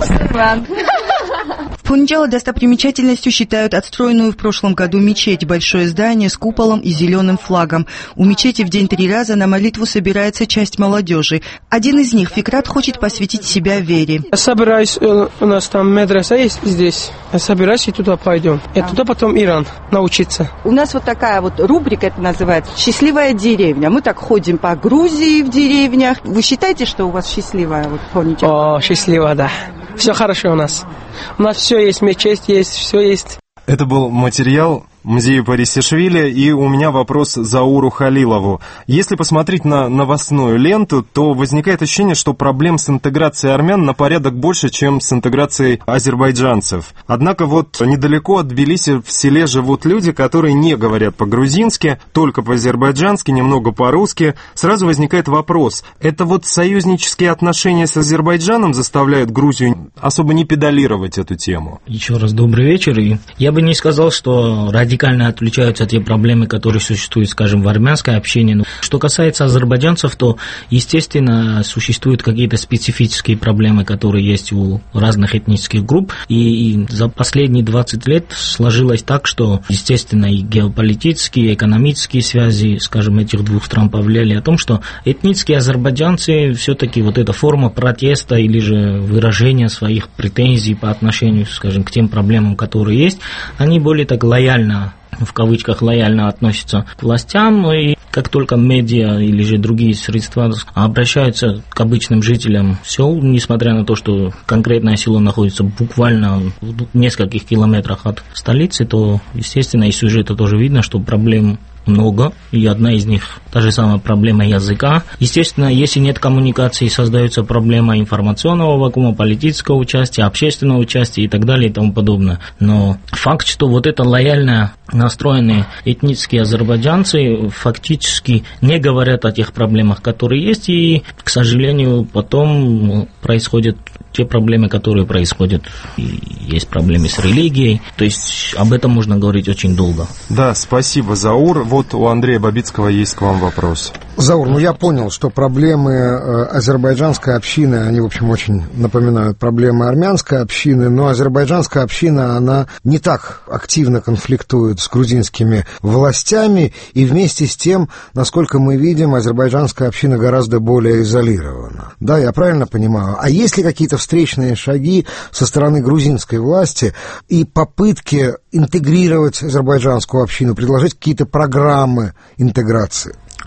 В Поничало достопримечательностью считают отстроенную в прошлом году мечеть, большое здание с куполом и зеленым флагом. У мечети в день три раза на молитву собирается часть молодежи. Один из них, Фикрат, хочет посвятить себя вере. Я собираюсь, у нас там медресе есть здесь. Я собираюсь и туда пойдем. И туда потом Иран научиться. У нас вот такая вот рубрика, это называется «Счастливая деревня». Мы так ходим по Грузии в деревнях. Вы считаете, что у вас счастливая вот Поничало? О, счастливая, да. Все хорошо у нас. У нас все есть, мечеть есть, все есть. Это был материал Мзии Парисишвили, и у меня вопрос Зауру Халилову. Если посмотреть на новостную ленту, то возникает ощущение, что проблем с интеграцией армян на порядок больше, чем с интеграцией азербайджанцев. Однако вот недалеко от Тбилиси в селе живут люди, которые не говорят по-грузински, только по-азербайджански, немного по-русски. Сразу возникает вопрос, это вот союзнические отношения с Азербайджаном заставляют Грузию особо не педалировать эту тему? Еще раз добрый вечер. И я бы не сказал, что радикально отличаются те проблемы, которые существуют, скажем, в армянской общине. Но что касается азербайджанцев, то, естественно, существуют какие-то специфические проблемы, которые есть у разных этнических групп. И, и за последние двадцать лет сложилось так, что, естественно, и геополитические, и экономические связи, скажем, этих двух стран повлияли о том, что этнические азербайджанцы все-таки вот эта форма протеста или же выражения своих претензий по отношению, скажем, к тем проблемам, которые есть, они более так лояльно, в кавычках, лояльно относятся к властям, и как только медиа или же другие средства обращаются к обычным жителям сел, несмотря на то, что конкретное село находится буквально в нескольких километрах от столицы, то, естественно, из сюжета тоже видно, что проблем много, и одна из них та же самая проблема языка. Естественно, если нет коммуникации, создается проблема информационного вакуума, политического участия, общественного участия и так далее и тому подобное. Но факт, что вот это лояльно настроенные этнические азербайджанцы фактически не говорят о тех проблемах, которые есть, и, к сожалению, потом происходят те проблемы, которые происходят. И есть проблемы с религией, то есть об этом можно говорить очень долго. Да, спасибо, Заур. Вот у Андрея Бабицкого есть к вам вопрос. Заур, ну я понял, что проблемы э, азербайджанской общины, они, в общем, очень напоминают проблемы армянской общины, но азербайджанская община, она не так активно конфликтует с грузинскими властями, и вместе с тем, насколько мы видим, азербайджанская община гораздо более изолирована. Да, я правильно понимаю? А есть ли какие-то встречные шаги со стороны грузинской власти и попытки интегрировать азербайджанскую общину, предложить какие-то программы интеграции?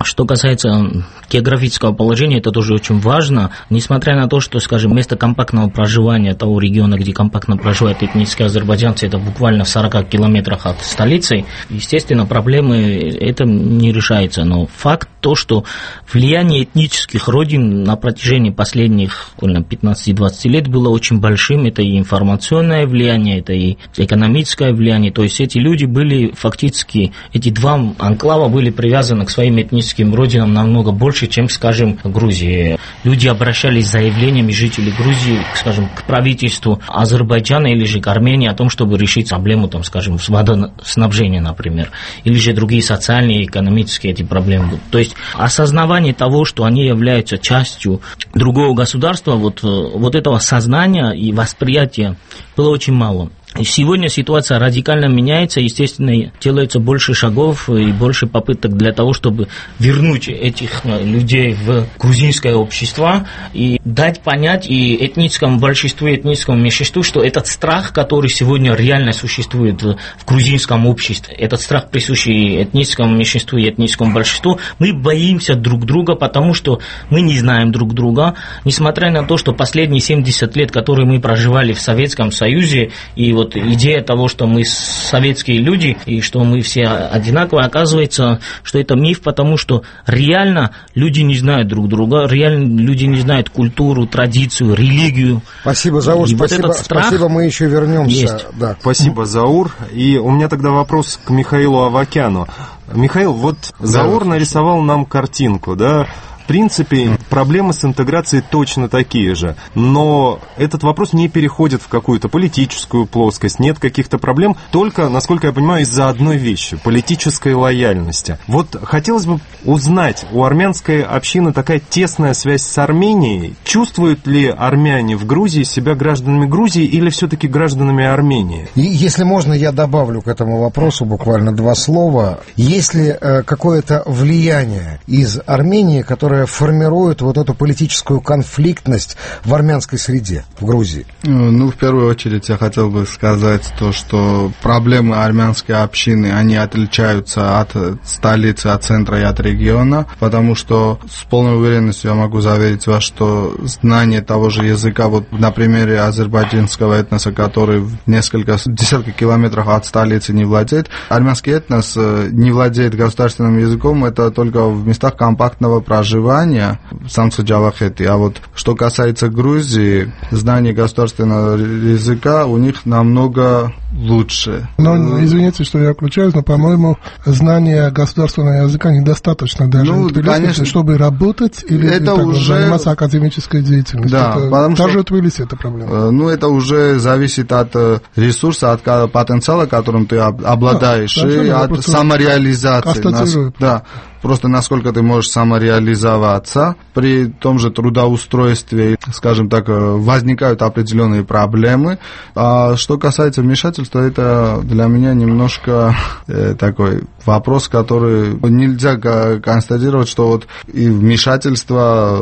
Что касается географического положения, это тоже очень важно. Несмотря на то, что, скажем, место компактного проживания того региона, где компактно проживают этнические азербайджанцы, это буквально в сорока километрах от столицы, естественно, проблемы это не решается. Но факт то, что влияние этнических родин на протяжении последних пятнадцати-двадцати лет было очень большим. Это и информационное влияние, это и экономическое влияние. То есть эти люди были фактически, эти два анклава были привязаны к своим этническим родинам намного больше, чем, скажем, Грузии. Люди обращались с заявлениями, жители Грузии, скажем, к правительству Азербайджана или же к Армении о том, чтобы решить проблему, там, скажем, с водоснабжением, например, или же другие социальные и экономические эти проблемы. То есть осознавание того, что они являются частью другого государства, вот, вот этого сознания и восприятия было очень мало. Сегодня ситуация радикально меняется, естественно, делается больше шагов и больше попыток для того, чтобы вернуть этих людей в грузинское общество и дать понять и этническому большинству, и этническому меньшинству, что этот страх, который сегодня реально существует в грузинском обществе, этот страх, присущий этническому меньшинству и этническому большинству, мы боимся друг друга, потому что мы не знаем друг друга, несмотря на то, что последние семьдесят лет, которые мы проживали в Советском Союзе, и вот идея того, что мы советские люди и что мы все одинаковые, оказывается, что это миф, потому что реально люди не знают друг друга, реально люди не знают культуру, традицию, религию. Спасибо, Заур, и спасибо, вот спасибо, мы еще вернемся. Да. Спасибо, Заур. И у меня тогда вопрос к Михаилу Авакяну. Михаил, вот Заур нарисовал нам картинку, да? В принципе, проблемы с интеграцией точно такие же, но этот вопрос не переходит в какую-то политическую плоскость, нет каких-то проблем, только, насколько я понимаю, из-за одной вещи – политической лояльности. Вот хотелось бы узнать, у армянской общины такая тесная связь с Арменией, чувствуют ли армяне в Грузии себя гражданами Грузии или все-таки гражданами Армении? И, если можно, я добавлю к этому вопросу буквально два слова. Есть ли э, какое-то влияние из Армении, которое формирует вот эту политическую конфликтность в армянской среде в Грузии? Ну, в первую очередь я хотел бы сказать то, что проблемы армянской общины, они отличаются от столицы, от центра и от региона, потому что с полной уверенностью я могу заверить вас, что знание того же языка, вот на примере азербайджанского этноса, который в несколько десятков километрах от столицы не владеет, армянский этнос не владеет государственным языком, это только в местах компактного проживания, в Самсу-Джавахете. А вот что касается Грузии, знание государственного языка у них намного лучше. Но, извините, что я включаюсь, но, по-моему, знание государственного языка недостаточно даже ну, конечно, чтобы работать или это так, уже... заниматься академической деятельностью. Да, это, потому даже что... в Тбилиси это проблема. Ну, это уже зависит от ресурса, от потенциала, которым ты обладаешь, да, и от самореализации. Да. Просто насколько ты можешь самореализоваться. При том же трудоустройстве, скажем так, возникают определенные проблемы. А что касается вмешательства, это для меня немножко э, такой вопрос, который нельзя констатировать, что вот и вмешательство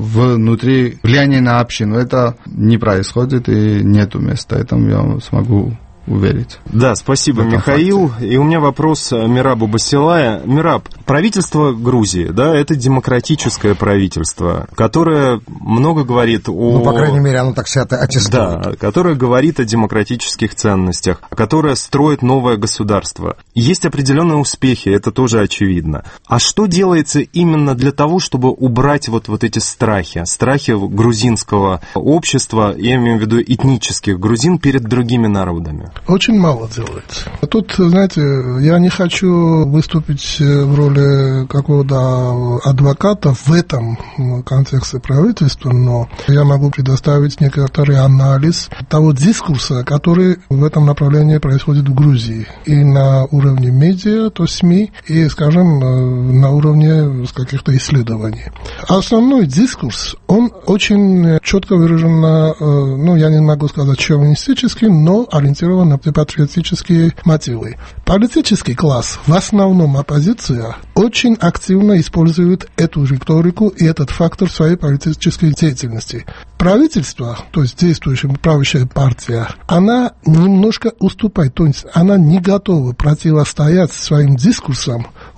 внутри, влияние на общину, это не происходит и нету места. Этому я смогу уверить. Да, спасибо, Михаил. Факте. И у меня вопрос Мерабу Басилая. Мераб, правительство Грузии, да, это демократическое правительство, которое много говорит о... Ну, по крайней мере, оно так себя аттестует. Да, которое говорит о демократических ценностях, которое строит новое государство. Есть определенные успехи, это тоже очевидно. А что делается именно для того, чтобы убрать вот, вот эти страхи, страхи грузинского общества, я имею в виду этнических грузин, перед другими народами? Очень мало делается. Тут, знаете, я не хочу выступить в роли какого-то адвоката в этом контексте правительства, но я могу предоставить некоторый анализ того дискурса, который в этом направлении происходит в Грузии. И на уровне медиа, то СМИ, и, скажем, на уровне каких-то исследований. Основной дискурс, он очень четко выражен на, ну, я не могу сказать шовинистический, но ориентирован на патриотические мотивы. Политический класс, в основном оппозиция, очень активно использует эту риторику и этот фактор в своей политической деятельности. Правительство, то есть действующая правящая партия, она немножко уступает, то есть она не готова противостоять своим дискурсам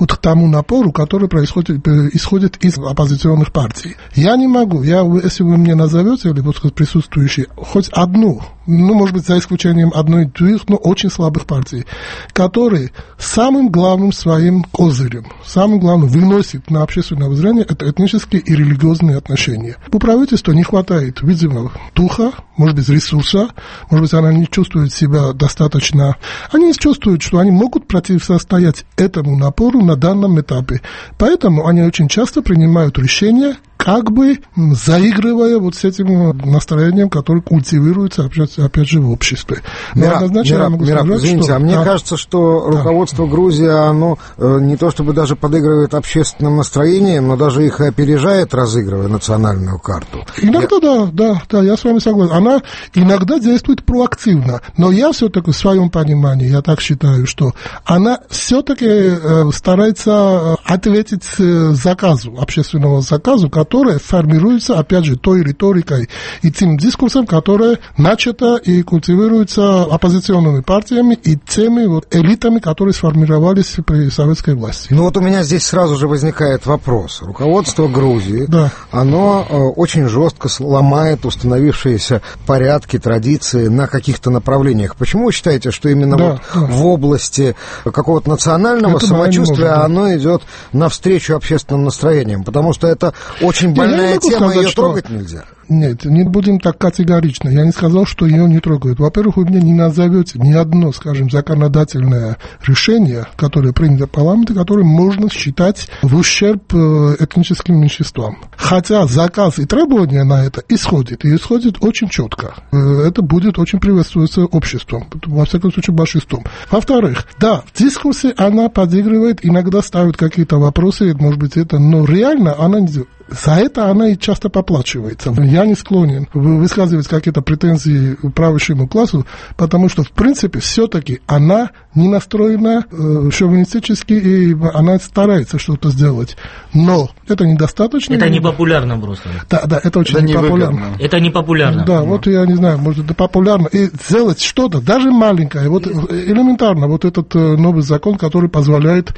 вот к тому напору, который происходит, исходит из оппозиционных партий. Я не могу, я, если вы мне назовете, или вот присутствующие, хоть одну, ну, может быть, за исключением одной-двух, но очень слабых партий, которые самым главным своим козырем, самым главным выносит на общественное обозрение это этнические и религиозные отношения. У правительства не хватает, видимо, духа, может быть, ресурса, может быть, она не чувствует себя достаточно, они не чувствуют, что они могут противостоять этому напору на данном этапе. Поэтому они очень часто принимают решения, как бы заигрывая вот с этим настроением, которое культивируется, опять, опять же, в обществе. Но Мираб, Мираб, Мираб, сказать, извините, что... а мне да. кажется, что руководство да. Грузии, оно не то чтобы даже подыгрывает общественным настроениям, но даже их опережает, разыгрывая национальную карту. Иногда я... да, да, да, я с вами согласен. Она иногда действует проактивно, но я все-таки в своем понимании, я так считаю, что она все-таки э, старается ответить заказу, общественному заказу, которая формируется, опять же, той риторикой и тем дискурсом, которое начато и культивируется оппозиционными партиями и теми вот элитами, которые сформировались при советской власти. Ну вот у меня здесь сразу же возникает вопрос. Руководство Грузии, да. оно э, очень жестко ломает установившиеся порядки, традиции на каких-то направлениях. Почему вы считаете, что именно да, вот да. в области какого-то национального это самочувствия может, да. оно идет навстречу общественным настроениям? Потому что это очень больная тема, сказать, ее что... трогать нельзя. Нет, не будем так категорично. Я не сказал, что ее не трогают. Во-первых, вы мне не назовете ни одно, скажем, законодательное решение, которое принято парламентом, которое можно считать в ущерб этническим меньшинствам. Хотя заказ и требования на это исходит, и исходит очень четко. Это будет очень приветствоваться обществом, во всяком случае большинством. Во-вторых, да, в дискурсе она подыгрывает, иногда ставит какие-то вопросы, может быть, это, но реально она не делает. За это она и часто поплачивается. Я не склонен высказывать какие-то претензии правящему классу, потому что, в принципе, все-таки она не настроена э, шовинистически, и она старается что-то сделать. Но это недостаточно. Это не популярно просто. Да, да, это очень это непопулярно. Это не популярно. Да, вот я не знаю, может, это популярно. И сделать что-то, даже маленькое, вот элементарно, вот этот новый закон, который позволяет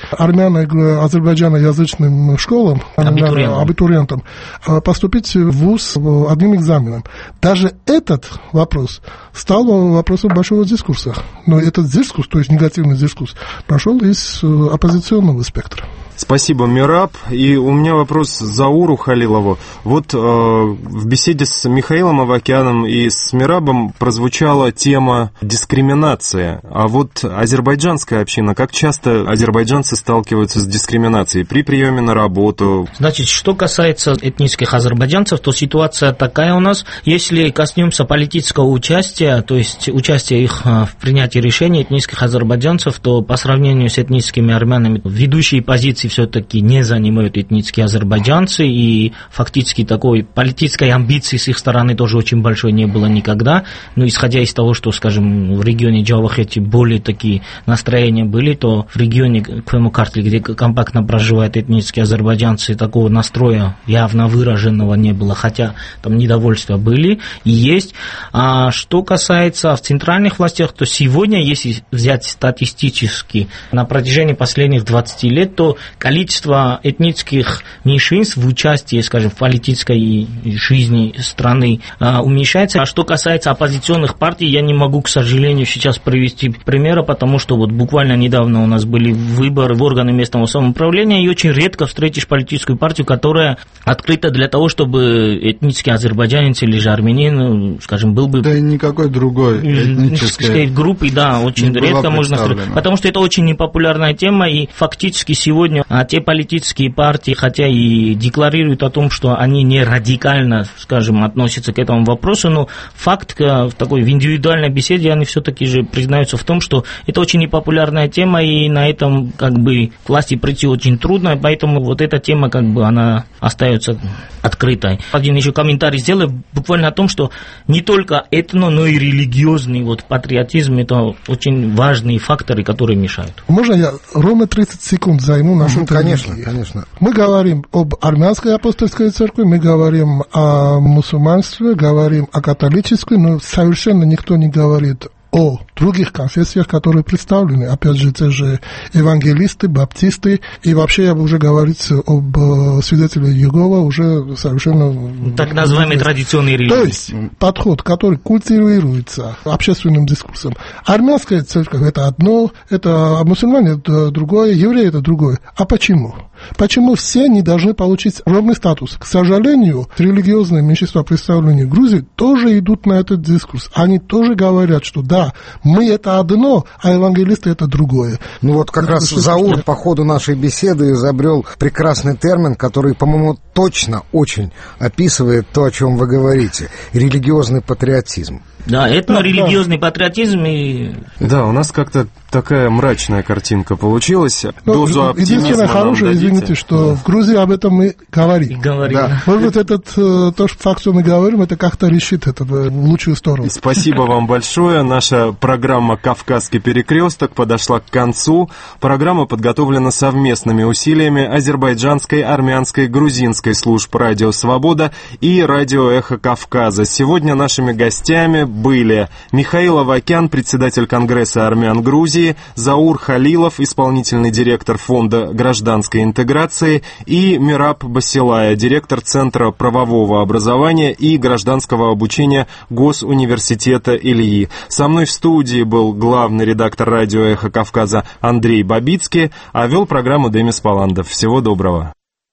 армяно-азербайджаноязычным школам, абитуриентам, абитуриентам поступить в вуз одним экзаменом. Даже этот вопрос стал вопросом большого дискурса. Но этот дискурс, то есть негативный дискурс, прошел из оппозиционного спектра. Спасибо, Мираб. И у меня вопрос Зауру Халилову. Вот э, в беседе с Михаилом Авакяном и с Мирабом прозвучала тема дискриминации. А вот азербайджанская община, как часто азербайджанцы сталкиваются с дискриминацией при приеме на работу? Значит, что касается этнических азербайджанцев, то ситуация такая у нас. Если коснемся политического участия, то есть участия их в принятии решений этнических азербайджанцев, то по сравнению с этническими армянами ведущие позиции все-таки не занимают этнические азербайджанцы, и фактически такой политической амбиции с их стороны тоже очень большой не было никогда. Но исходя из того, что, скажем, в регионе Джавахети более такие настроения были, то в регионе Квему-Картли, где компактно проживают этнические азербайджанцы, такого настроя явно выраженного не было, хотя там недовольства были и есть. А что касается в центральных властях, то сегодня, если взять статистически, на протяжении последних двадцати лет, то количество этнических меньшинств в участии, скажем, в политической жизни страны уменьшается. А что касается оппозиционных партий, я не могу, к сожалению, сейчас привести примера, потому что вот буквально недавно у нас были выборы в органы местного самоуправления, и очень редко встретишь политическую партию, которая открыта для того, чтобы этнический азербайджанец или же армянин, скажем, был бы... Да и никакой другой этнической группы, да, очень редко можно встретить, потому что это очень непопулярная тема, и фактически сегодня а те политические партии, хотя и декларируют о том, что они не радикально, скажем, относятся к этому вопросу, но факт в такой в индивидуальной беседе они все-таки же признаются в том, что это очень непопулярная тема, и на этом как бы к власти прийти очень трудно, поэтому вот эта тема как бы она остается открытой. Один еще комментарий сделаю буквально о том, что не только этно, но и религиозный вот патриотизм — это очень важные факторы, которые мешают. Можно я ровно тридцать секунд займу нашу ну, конечно, конечно. Мы говорим об армянской апостольской церкви, мы говорим о мусульманстве, говорим о католической, но совершенно никто не говорит о других конфессиях, которые представлены. Опять же, те же евангелисты, баптисты. И вообще, я бы уже говорить об свидетелях Иеговы уже совершенно... Так называемые традиционные религии. То есть подход, который культивируется общественным дискурсом. Армянская церковь – это одно, это мусульмане – это другое, евреи – это другое. А почему? Почему все не должны получить ровный статус? К сожалению, религиозные меньшинства, представленные в Грузии, тоже идут на этот дискурс. Они тоже говорят, что да, мы это одно, а евангелисты это другое. Ну вот как это раз Заур по ходу нашей беседы изобрел прекрасный термин, который, по-моему, точно очень описывает то, о чем вы говорите. Религиозный патриотизм. Да, этно-религиозный да, да. патриотизм и... Да, у нас как-то такая мрачная картинка получилась. Ну, Дозу оптимизма единственное хорошее, извините, что да. в Грузии об этом мы говорим. говорим. Да. Может быть, этот, то, что факт, что мы говорим, это как-то решит это в лучшую сторону. Спасибо вам большое. Наша программа «Кавказский перекресток» подошла к концу. Программа подготовлена совместными усилиями азербайджанской, армянской, грузинской служб «Радио Свобода» и «Радио Эхо Кавказа». Сегодня нашими гостями были Михаил Авакян, председатель Конгресса армян Грузии, Заур Халилов, исполнительный директор Фонда гражданской интеграции, и Мираб Басилая, директор Центра правового образования и гражданского обучения Госуниверситета Ильи. Со мной в студии был главный редактор радио «Эхо Кавказа» Андрей Бабицкий, а вел программу Демис Паландов. Всего доброго.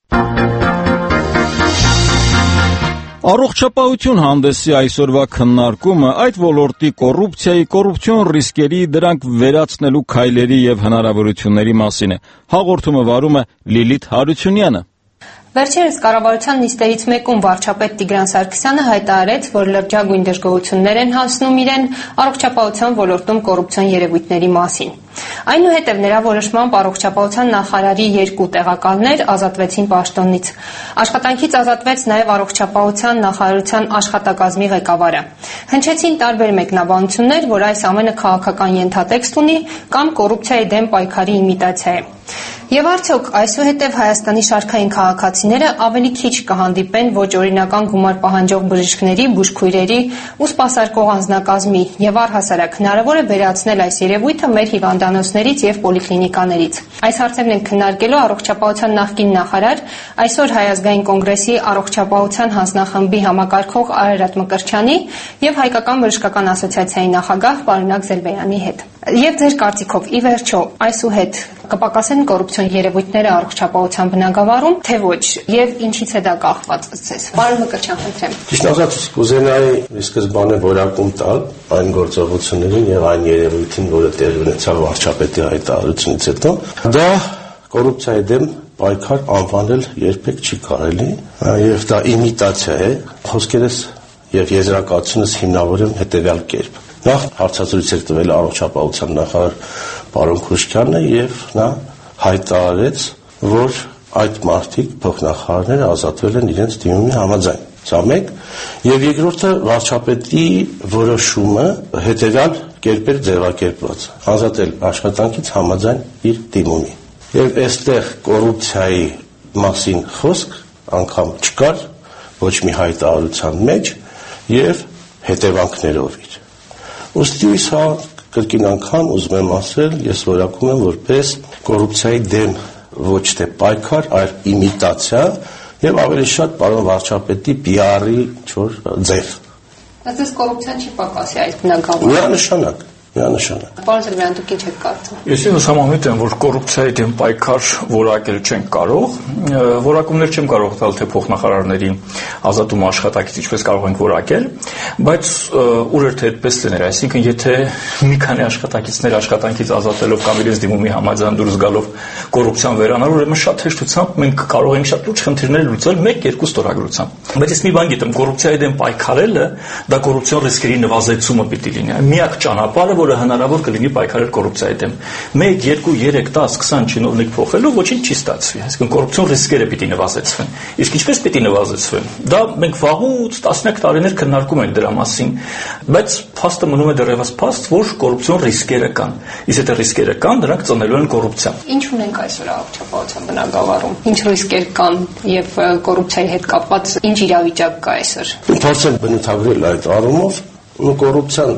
Առողջապահություն հանդեսի այսօրվա քննարկումը այդ ոլորտի կոռուպցիայի, կոռուպցիոն ռիսկերի, դրանք վերացնելու քայլերի եւ հնարավորությունների մասին է։ Հաղորդումը վարում է Լիլիթ Հարությունյանը։ Վերջերս կառավարության նիստերից մեկում վարչապետ Տիգրան Սարգսյանը հայտարարեց, որ լրջագույն դժգոհություններ են հասնում իրեն առողջապահության ոլորտում կոռուպցիոն երևույթների մասին։ Այնուհետև նրա որոշմամբ առողջապահության նախարարի երկու տեղակալներ ազատվեցին պաշտոնից։ Աշխատանքից ազատվեց նաև առողջապահության նախարարության աշխատակազմի ղեկավարը։ Հնչեցին տարբեր մեկնաբանություններ, որ այս ամենը քաղաքական ենթատեքստ ունի կամ կոռուպցիայի դեմ պայքարի իմիտացիա է։ Եվ արդյոք այսուհետև Հայաստանի շարքային քաղաքացիները ավելի քիչ կհանդիպեն ոչ օրինական գումար պահանջող բժիշկների, բուժքույրերի ու սպասարկող անձնակազմի եւ առհասարակ հնարավոր է վերացնել այս երևույթը մեր հիվանդանոցներից եւ պոլիկլինիկաներից։ Այս հարցերն են քննարկելու առողջապահության նախկին նախարար, այսօր Հայ ազգային կոնգրեսի առողջապահության հանձնախմբի համակարգող Արարատ Մկրտչյանի եւ Հայկական բժշկական ասոցիացիայի նախագահ Պարոնակ Զելբեյանի հետ։ Եվ ձեր կարծիքով ի վերջո այսուհետ կպակասեն կոռուպցիոն երևույթները առողջապահության բնագավառում, թե ոչ, եւ ինչից է դա կախված ցես։ Պարոն Մկրտչյան, խնդրեմ։ Ճիշտ ասած, կուզենայի ի սկզբանե որակում տալ այն գործողություններին եւ այն երևույթին, որը տեղի ունեցավ վարչապետի հայտարարությունից հետո, դա կոռուպցիայի դեմ պայքար անվանել երբեք չի կարելի, եւ դա իմիտացիա է։ Խոսքերս եւ եզրակացությունս հիմնավորում հետեւյալ կերպ։ Նախ հարցազրույց էր տվել առողջապահության նախարար պարոն Քուշքյանը եւ նա հայտարարեց, որ այդ մարդիկ փոխնախարարները ազատվել են իրենց դիմումի համաձայն։ Սա մեկ, եւ երկրորդը վարչապետի որոշումը հետեւյալ կերպեր ձևակերպված, ազատել աշխատանքից համաձայն իր դիմումի։ Եվ այստեղ կոռուպցիայի մասին խոսք անգամ չկար ոչ մի հայտարարության մեջ եւ հետևանքներով իր։ Ոստի սա կրկին անգամ ուզում եմ ասել, ես որակում եմ որպես կոռուպցիայի դեմ ոչ թե պայքար, այլ իմիտացիա եւ ավելի շատ պարոն վարչապետի պի արի չոր ձև։ Այսպես կոռուպցիան չի պակասի այս բնագավառում։ Միանշանակ, միանշանակ։ Պարոն Զելբեյան, դուք ինչ եք կարծում։ Ես ինձ համամիտ եմ, որ կոռուպցիայի դեմ պայքար որակել չեն կարող, որակումներ չեմ կարող տալ թե փոխնախարարների ազատում աշխատակից ինչպես կարող ենք որակել, բայց ուր էր թե այդպես լիներ, այսինքն եթե մի քանի աշխատակիցներ աշխատանքից ազատելով կամ իրենց դիմումի համաձայն դուրս գալով կոռուպցիան վերանալ, ուրեմն շատ հեշտությամբ մենք կարող ենք շատ լուրջ խնդիրներ լուծել մեկ-երկու ստորագրությամբ։ Բայց ես մի բան գիտեմ, կոռուպցիայի դեմ պայքարելը դա կոռուպցիոն ռիսկերի նվազեցումը պիտի լինի։ Միակ ճանապարհը, որը հնարավոր կլինի պայքարել կոռուպցիայի դեմ։ մեկ, երկու, երեք, դաս, քսան չինովնիկ փոխելով ոչինչ չի ստացվի։ Այսինքն կոռուպցիոն ռիսկերը պիտի նվազեցվեն։ Իսկ ինչպես պիտի նվազեցվեն։ Դա մենք վաղուց տասնյակ տարիներ քննարկում ենք դրա մասին, բայց փաստը մնում է դեռևս փաստ, որ կոռուպցիոն ռիսկերը կան։ Իսկ եթե ռիսկերը կան, դրանք ծնելու են կոռուպցիա։ Ինչ ունենք այսօր առողջապահության բնագավառում։ Ինչ ռիսկեր կան եւ կոռուպցիայի հետ կապված ինչ իրավիճակ կա այսօր։ Փորձենք բնութագրել այդ առումով, ու կոռուպցիան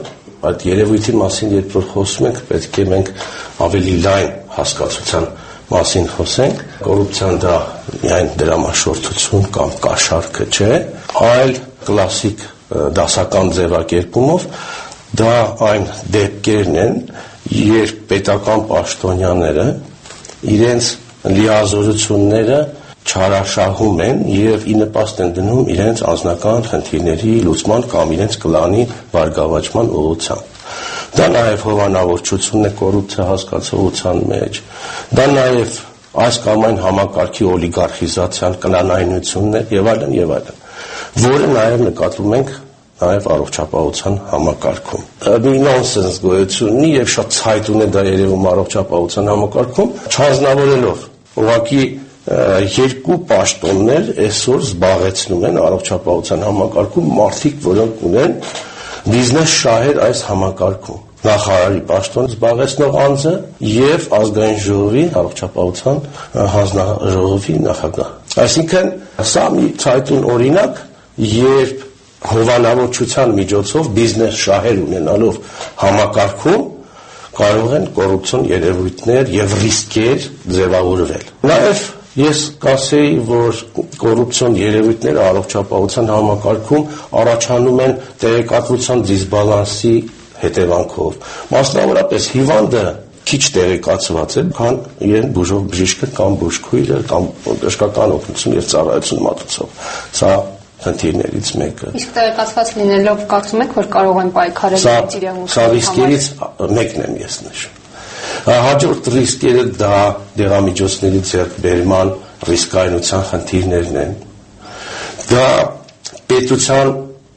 այդ երևույթի մասին երբ որ խոսում ենք, պետք է մենք ավելի լայն հասկացության մասին խոսենք։ Կոռուպցիան դա միայն դրամաշորթություն կամ կաշառքը չէ, այլ կլասիկ դասական ձևակերպումով դա այն դեպքերն են, երբ պետական պաշտոնյաները իրենց լիազորությունները չարաշահում են եւ ի նպաստ են դնում իրենց անձնական խնդիրների լուծման կամ իրենց կլանի բարգավաճման ուղղությամբ։ Դա նաեւ հովանավորչությունն է կոռուպցիա հասկացողության մեջ։ Դա նաեւ այս կամ այն համակարգի օլիգարխիզացիան, կլանայնությունն է եւ այլն եւ այլն, որը նաեւ նկատում ենք նաև առողջապահության համակարգում։ Մի նոնսենս գոյություն ունի եւ շատ ցայտուն է դա երևում առողջապահության համակարգում, չանձնավորելով ուղղակի երկու պաշտոններ այսօր զբաղեցնում են առողջապահության համակարգում մարդիկ, որոնք ունեն բիզնես շահեր այս համակարգում։ Նախարարի պաշտոն զբաղեցնող անձը եւ ազգային ժողովի առողջապահության հանձնաժողովի նախագահ։ Այսինքն սա մի ցայտուն օրինակ, երբ հովանավորչության միջոցով բիզնես շահեր ունենալով համակարգում կարող են կոռուպցիոն երևույթներ եւ ռիսկեր ձևավորվել։ Նաեւ ես կասեի, որ կոռուպցիոն երևույթները առողջապահության համակարգում առաջանում են տեղեկատվության դիսբալանսի հետևանքով։ Մասնավորապես հիվանդը քիչ տեղեկացված է, քան իրեն բուժող բժիշկը կամ բուժքույրը կամ բժշկական օգնություն եւ ծառայություն մատուցող։ Սա խնդիրներից մեկը։ Իսկ տեղեկացված լինելով կարծում եք, որ կարող են պայքարել իրենց իրավունքների համար։ Սա ռիսկերից մեկն եմ ես նշում։ Հաջորդ ռիսկերը դա դեղամիջոցների ձեռքբերման ռիսկայնության խնդիրներն են։ Դա պետության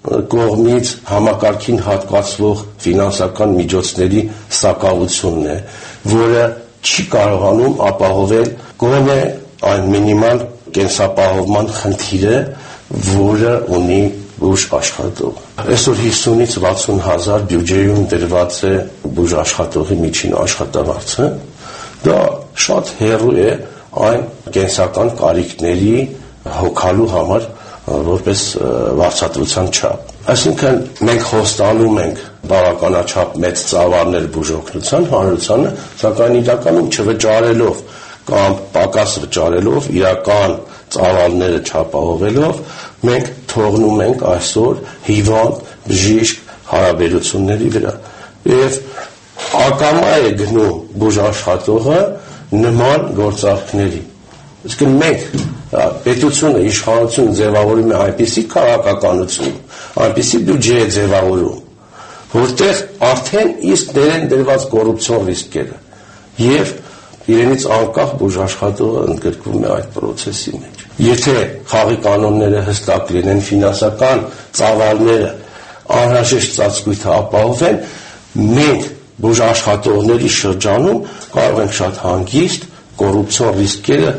կողմից համակարգին հատկացվող ֆինանսական միջոցների սակավությունն է, որը չի կարողանում ապահովել գոնե այն մինիմալ կենսապահովման խնդիրը, որը ունի բուժ աշխատող։ Այսօր հիսունից վաթսուն հազար բյուջեում դրված է բուժ աշխատողի միջին աշխատավարձը, դա շատ հեռու է այն կենսական կարիքների հոգալու համար, որպես վարձատրության չափ։ Այսինքն մենք խոստանում ենք բավականաչափ մեծ ծավալներ բուժօգնության հանրությանը, սակայն իրականում չվճարելով կամ պակաս վճարելով, իրական ծավալները չապահովելով, մենք թողնում ենք այսօր հիվանդ բժիշկ հարաբերությունների վրա եւ ակամա է գնում բուժաշխատողը նման գործարքների։ Իսկ մենք պետությունը, իշխանությունը ձևավորում է այնպիսի քաղաքականություն, այնպիսի բյուջե է ձևավորում, որտեղ արդեն իսկ դերեն դրված կոռուպցիոն ռիսկերը եւ իրենից անկախ բուժաշխատողը ընդգրկվում է այդ process-ի մեջ։ Եթե խաղի կանոնները հստակ լինեն, ֆինանսական ծավալները անհրաժեշտ ծածկույթը ապահովեն, մենք բուժաշխատողների շրջանում կարող ենք շատ հանգիստ կոռուպցիոն ռիսկերը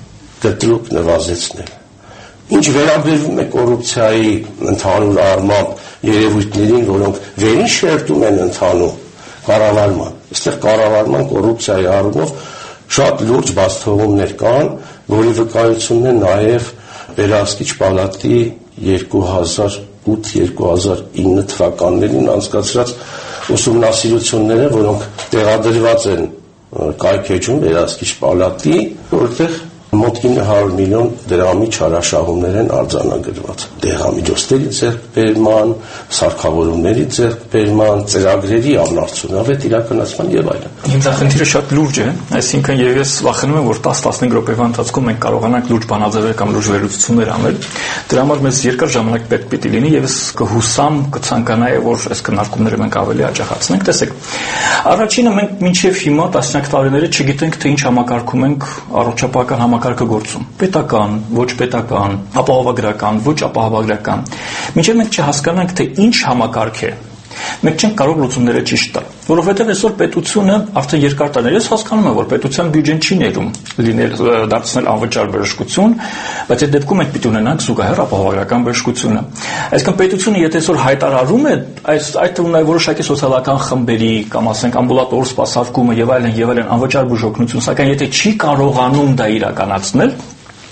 կտրուկ նվազեցնել։ Ինչ վերաբերվում է կոռուպցիայի ընդհանուր առմամբ երևույթներին, որոնք վերին շերտում են ընթանում կառավարման, այստեղ կառավարման կոռուպցիայի առումով շատ լուրջ բացթողումներ կան, որի վկայությունն է նաև Վերահսկիչ պալատի երկու հազար ութ երկու հազար ինը թվականներին անցկացրած ուսումնասիրությունները, որոնք տեղադրված են կայքեջում Վերահսկիչ պալատի, որտեղ մոտ ինը հարյուր միլիոն դրամի չարաշահումներ են արձանագրված։ Դեղամիջոցների ձեռքբերման, սարքավորումների ձեռքբերման, ծրագրերի անարդյունավետ իրականացման եւ այլն։ Հիմնախնդիրը շատ լուրջ է, այսինքն եւ ես վախենում եմ, որ տաս տասնհինգ րոպեվա ընթացքում մենք կարողանանք լուրջ բանաձևեր կամ լուրջ վերլուծություններ անել։ Դրա համար մեզ երկար ժամանակ պետք պիտի լինի եւ ես կհուսամ, կցանկանայի, որ այս քննարկումները մենք ավելի աջակցենք։ Տեսեք, առաջինը մենք մինչեւ հիմա տասնյակ տարիների չգիտենք, թե ինչ համակարգում ենք առողջապահական համակարգը գործում։ Պետական, ոչ պետական, ապահովագրական, ոչ ապահովագրական։ Մինչև մենք չհասկանանք, թե ինչ համակարգ է, մենք չենք կարող լուծումները ճիշտ տալ, որովհետև այսօր պետությունը արդեն երկար տարիներ ես հասկանում եմ, որ պետության բյուջեն չի ներում լինել դարձնել անվճար բժշկություն, բայց այդ դեպքում մենք պիտի ունենանք զուգահեռ ապահովագրական բժշկությունը։ Այսինքն պետությունը եթե այսօր հայտարարում է այս այդ թվում նաև որոշակի սոցիալական խմբերի կամ ասենք ամբուլատոր սպասարկումը եւ այլն եւ այլն անվճար բուժօգնություն, սակայն եթե չի կարողանում դա իրականացնել,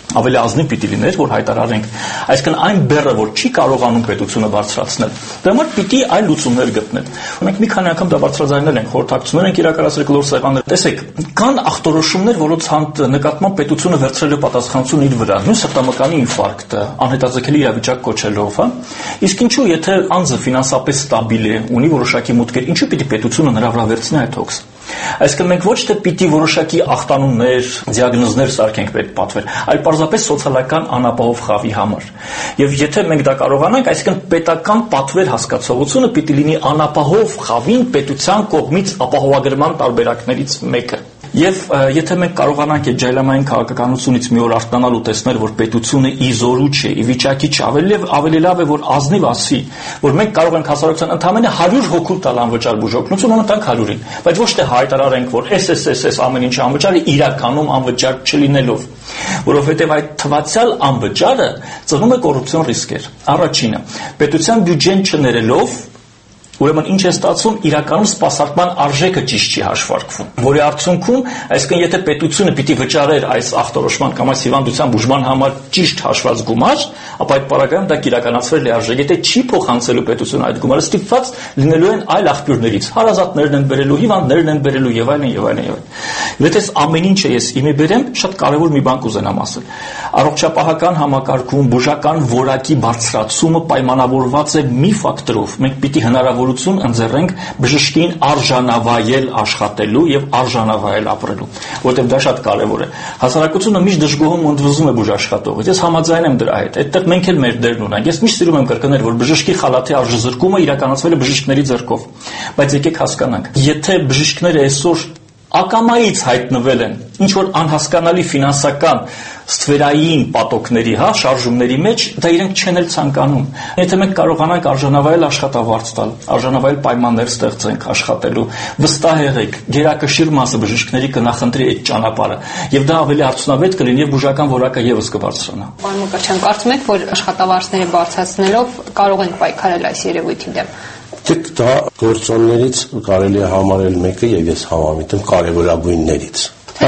ավելի ազնիվ պիտի լիներ, որ հայտարարենք, այսինքն այն բեռը, որ չի կարողանում պետությունը բարձրացնել, դրա համար պիտի այլ լուծումներ գտնել։ Մենք մի քանի անգամ դա բարձրաձայնել ենք, խորհրդակցություններ ենք իրականացրել գլոր սեղաններ։ Տեսեք, կան ախտորոշումներ, որոնց նկատմամբ պետությունը վերցրել է պատասխանատվություն իր վրա, նույն սրտամկանի ինֆարկտը, անհետաձգելի իրավիճակ կոչելով, հա։ Իսկ ինչու, եթե անձը ֆինանսապես ստաբիլ է, ունի որոշակի մուտքեր, ինչու պիտի պետությունը նրա վրա վերցնի այդ հոգս։ Այսինքն մենք ոչ թե պիտի որոշակի ախտանումներ, դիագնոզներ սարքենք պետ պատվեր, այլ պարզապես սոցիալական անապահով խավի համար։ Եվ եթե մենք դա կարողանանք, այսինքն պետական պատվեր հասկացողությունը պիտի լինի անապահով խավին պետության կողմից ապահովագրման տարբերակներից մեկը։ Եվ եթե մենք կարողանանք այդ ջայլամային քաղաքականությունից մի օր արթնանալ ու տեսնել, որ պետությունը ի զորու չէ, ի վիճակի չէ, ավելի ավելի լավ է, որ ազնիվ ասի, որ մենք կարող ենք հասարակության ընդամենը հարյուր հոգու տալ անվճար բուժօգնություն, ու տանք հարյուրին, բայց ոչ թե հայտարարենք, որ էս էս էս էս ամեն ինչ անվճար է, իրականում անվճար չլինելով, որովհետև այդ թվացial անվճարը ծնում է կոռուպցիոն ռիսկեր։ Առաջինը, պետության բյուջեն չներելով, ուրեմն ինչ է ստացվում, իրականում սպասարկման արժեքը ճիշտ չի հաշվարկվում, որի արդյունքում, այսինքն եթե պետությունը պիտի վճարեր այս ախտորոշման կամ այս հիվանդության բուժման համար ճիշտ հաշված գումար, ապա այդ պարագայում դա կիրականացվեր լիարժեք, եթե չի փոխանցելու պետությունը այդ գումարը, ստիպված լինելու են այլ աղբյուրներից, հարազատներն են բերելու, հիվանդներն են բերելու եւ այլն եւ այլն եւ այլն։ Եթե ամեն ինչը ես իմի բերեմ, շատ կարեւոր մի բան կուզենամ ասել։ Առողջապահական համակարգում բուժական որակի բարձրացումը պայմանավորված է մի ֆակտորով։ Մենք պիտի հնարավորություն ընձեռենք բժշկին արժանավայել աշխատելու եւ արժանավայել ապրելու, որտեղ դա շատ կարեւոր է։ Հասարակությունը միշտ դժգոհում ու ընդվզում է բուժաշխատողից։ Ես համաձայն եմ դրա հետ։ Այդտեղ մենք էլ մեր դերն ունենք։ Ես միշտ սիրում եմ կրկնել, որ բժշկի խալաթի արժեզրկումը իրականացվել է բժիշկների ձեռքով։ Բայց եկեք հասկանանք, եթե բժիշկները այսօր ակամայից հայտնվել են ինչ որ անհասկանալի ֆինանսական ստվերային պատոկների, հա, շարժումների մեջ, դա իրենք չեն էլ ցանկանում։ Եթե մենք կարողանանք արժանավայել աշխատավարձ տալ, արժանավայել պայմաններ ստեղծենք աշխատելու, վստահ եղեք, գերակշիռ մասը բժիշկների կնախընտրի այդ ճանապարհը, եւ դա ավելի արդյունավետ կլինի եւ բուժական որակը եւս կբարձրանա։ Պարոն Մկրտչյան, կարծում եք, որ աշխատավարձները բարձրացնելով կարող ենք պայքարել այս երևույթի դեմ։ Դեք դա գործոններից կարելի է համարել մեկը եւ ես համամիտեմ կարևորագույններից։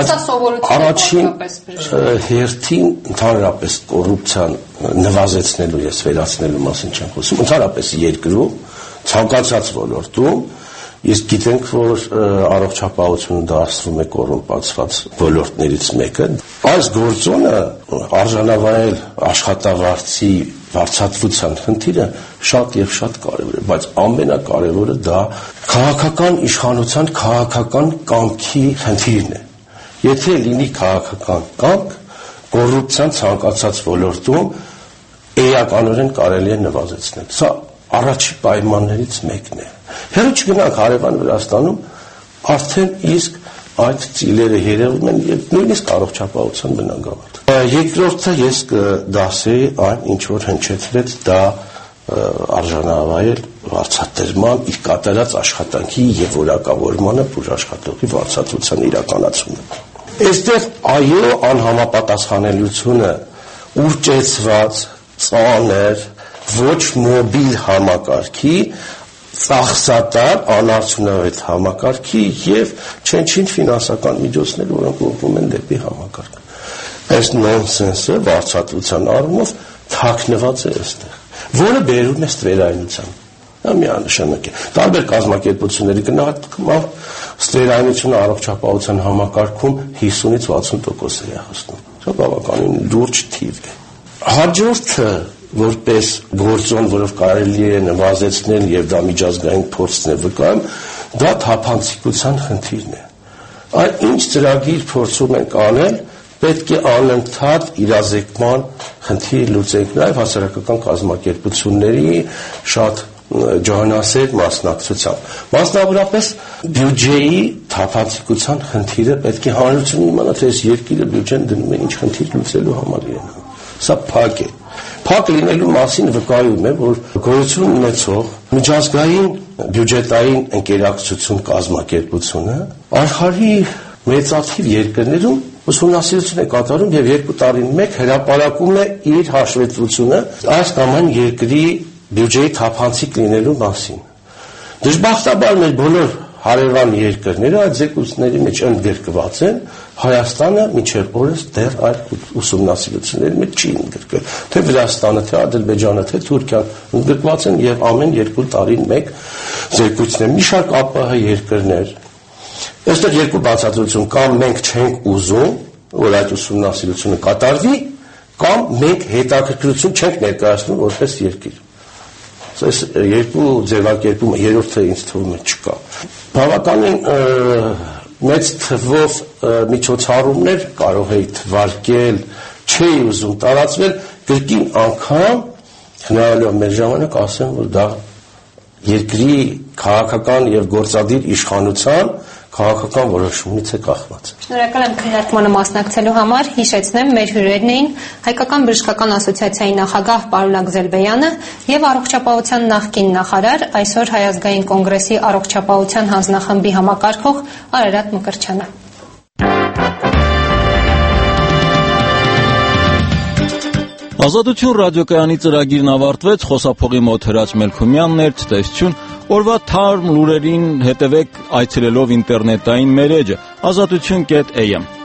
Առաջին հերթին ընդհանրապես կոռուպցիան նվազեցնելու ես վերացնելու մասին չեմ խոսում, ընդհանրապես երկրում ցանկացած ոլորտում իսկ գիտենք, որ առողջապահությունը դարձվում է կոռումպացված ոլորտներից մեկը։ Այս գործոնը արժանավայել աշխատավարձի վարձատրության խնդիրը շատ եւ շատ կարեւոր է, բայց ամենակարևորը դա քաղաքական իշխանության քաղաքական կամքի խնդիրն է։ Եթե լինի քաղաքական կամք, կոռուպցիան ցանկացած ոլորտում էականորեն կարելի է նվազեցնել։ Սա առաջի պայմաններից մեկն է։ Հերո չգնանք Հարևան Վրաստանում, արդեն իսկ այդ ծիլերը երևում են եւ նույնիսկ առողջապահության բնագավառ։ Երկրորդը ես կդասեի այն, ինչ որ հնչեցրեց, դա արժանավայել վարձատրման իր կատարած աշխատանքի եւ որակավորմանը բուժաշխատողի վարձատրության իրականացումը։ Այստեղ այո, անհամապատասխանելիությունը ուռճեցված, ծանր, ոչ մոբիլ համակարգի, ծախսատար, անարդյունավետ համակարգի եւ չնչին ֆինանսական միջոցներ, որոնք ուղղվում են դեպի համակարգ։ Այս նոնսենսը վարձատրության առումով թաքնված է այստեղ, որը բերում է ստվերայնության։ Դա միանշանակ է։ Տարբեր կազմակերպությունների գնահատմամբ ստվերայնությունը առողջապահության համակարգում հիսունից վաթսուն տոկոս է հասնում։ Դա բավականին լուրջ թիվ է։ Հաջորդը որպես գործոն, որով կարելի է նվազեցնել եւ դա միջազգային փորձն է վկայում, դա թափանցիկության խնդիրն է։ Այն ինչ ծրագիր փորձում ենք անել, պետք է անընդհատ իրազեկման խնդիր լուծենք նաեւ հասարակական կազմակերպությունների շատ ջանասեր մասնակցությամբ։ Մասնավորապես բյուջեի թափանցիկության խնդիրը պետք է հանրությունն իմանա, թե այս երկիրը բյուջեն դնում է ինչ խնդիր լուծելու համար իրեն։ Սա փակ է։ Փակ լինելու մասին վկայում է, որ գոյություն ունեցող միջազգային բյուջետային ընկերակցություն կազմակերպությունը աշխարհի մեծաթիվ երկրներում ուսումնասիրություն է կատարում եւ երկու տարին մեկ հրապարակում է իր հաշվետվությունը այս կամ այն երկրի բյուջեի թափանցիկ լինելու մասին։ Դժբախտաբար մեր բոլոր հարևան երկրները այդ զեկույցների մեջ ընդգրկված են, Հայաստանը մինչև օրս դեռ այդ ուսումնասիրությունների մեջ չի ընդգրկվել։ Թե Վրաստանը, թե Ադրբեջանը, թե Թուրքիան ընդգրկված են եւ ամեն երկու տարին մեկ զեկույցներ։ Մի շարք ԱՊՀ երկրներ։ Այստեղ երկու բացատրություն, կամ մենք չենք ուզում, որ այդ ուսումնասիրությունը կատարվի, կամ մենք հետաքրքրություն չենք ներկայացնում որպես երկիր։ Այս երկու ձևակերպումը երրորդը ինձ թվում է չկա։ Բավականին մեծ թվով միջոցառումներ կարող էի թվարկել, չէի ուզում տարածվել, կրկին անգամ հնարավոր մեր ժամանակ ասեմ, որ դա երկրի քաղաքական եւ գործադիր իշխանության քաղաքական որոշումից է կախված։ Շնորհակալ եմ քննարկմանը մասնակցելու համար։ Հիշեցնեմ, մեր հյուրերն էին Հայկական բժշկական ասոցիացիայի նախագահ պարոն Ագզելբեյանը եւ առողջապահության նախկին նախարար, այսօր Հայ ազգային կոնգրեսի առողջապահության հանձնախմբի համակարգող Արարատ Մկրտչյանը։ Ազատություն ռադիոկայանի ծրագիրն ավարտվեց, խոսափողի մոտ Հրաչ Մելքումյանն էր, ցտեսություն, օրվա թարմ լուրերին հետևեք այցելելով ինտերնետային մեր էջը ազատություն կետ էյ էմ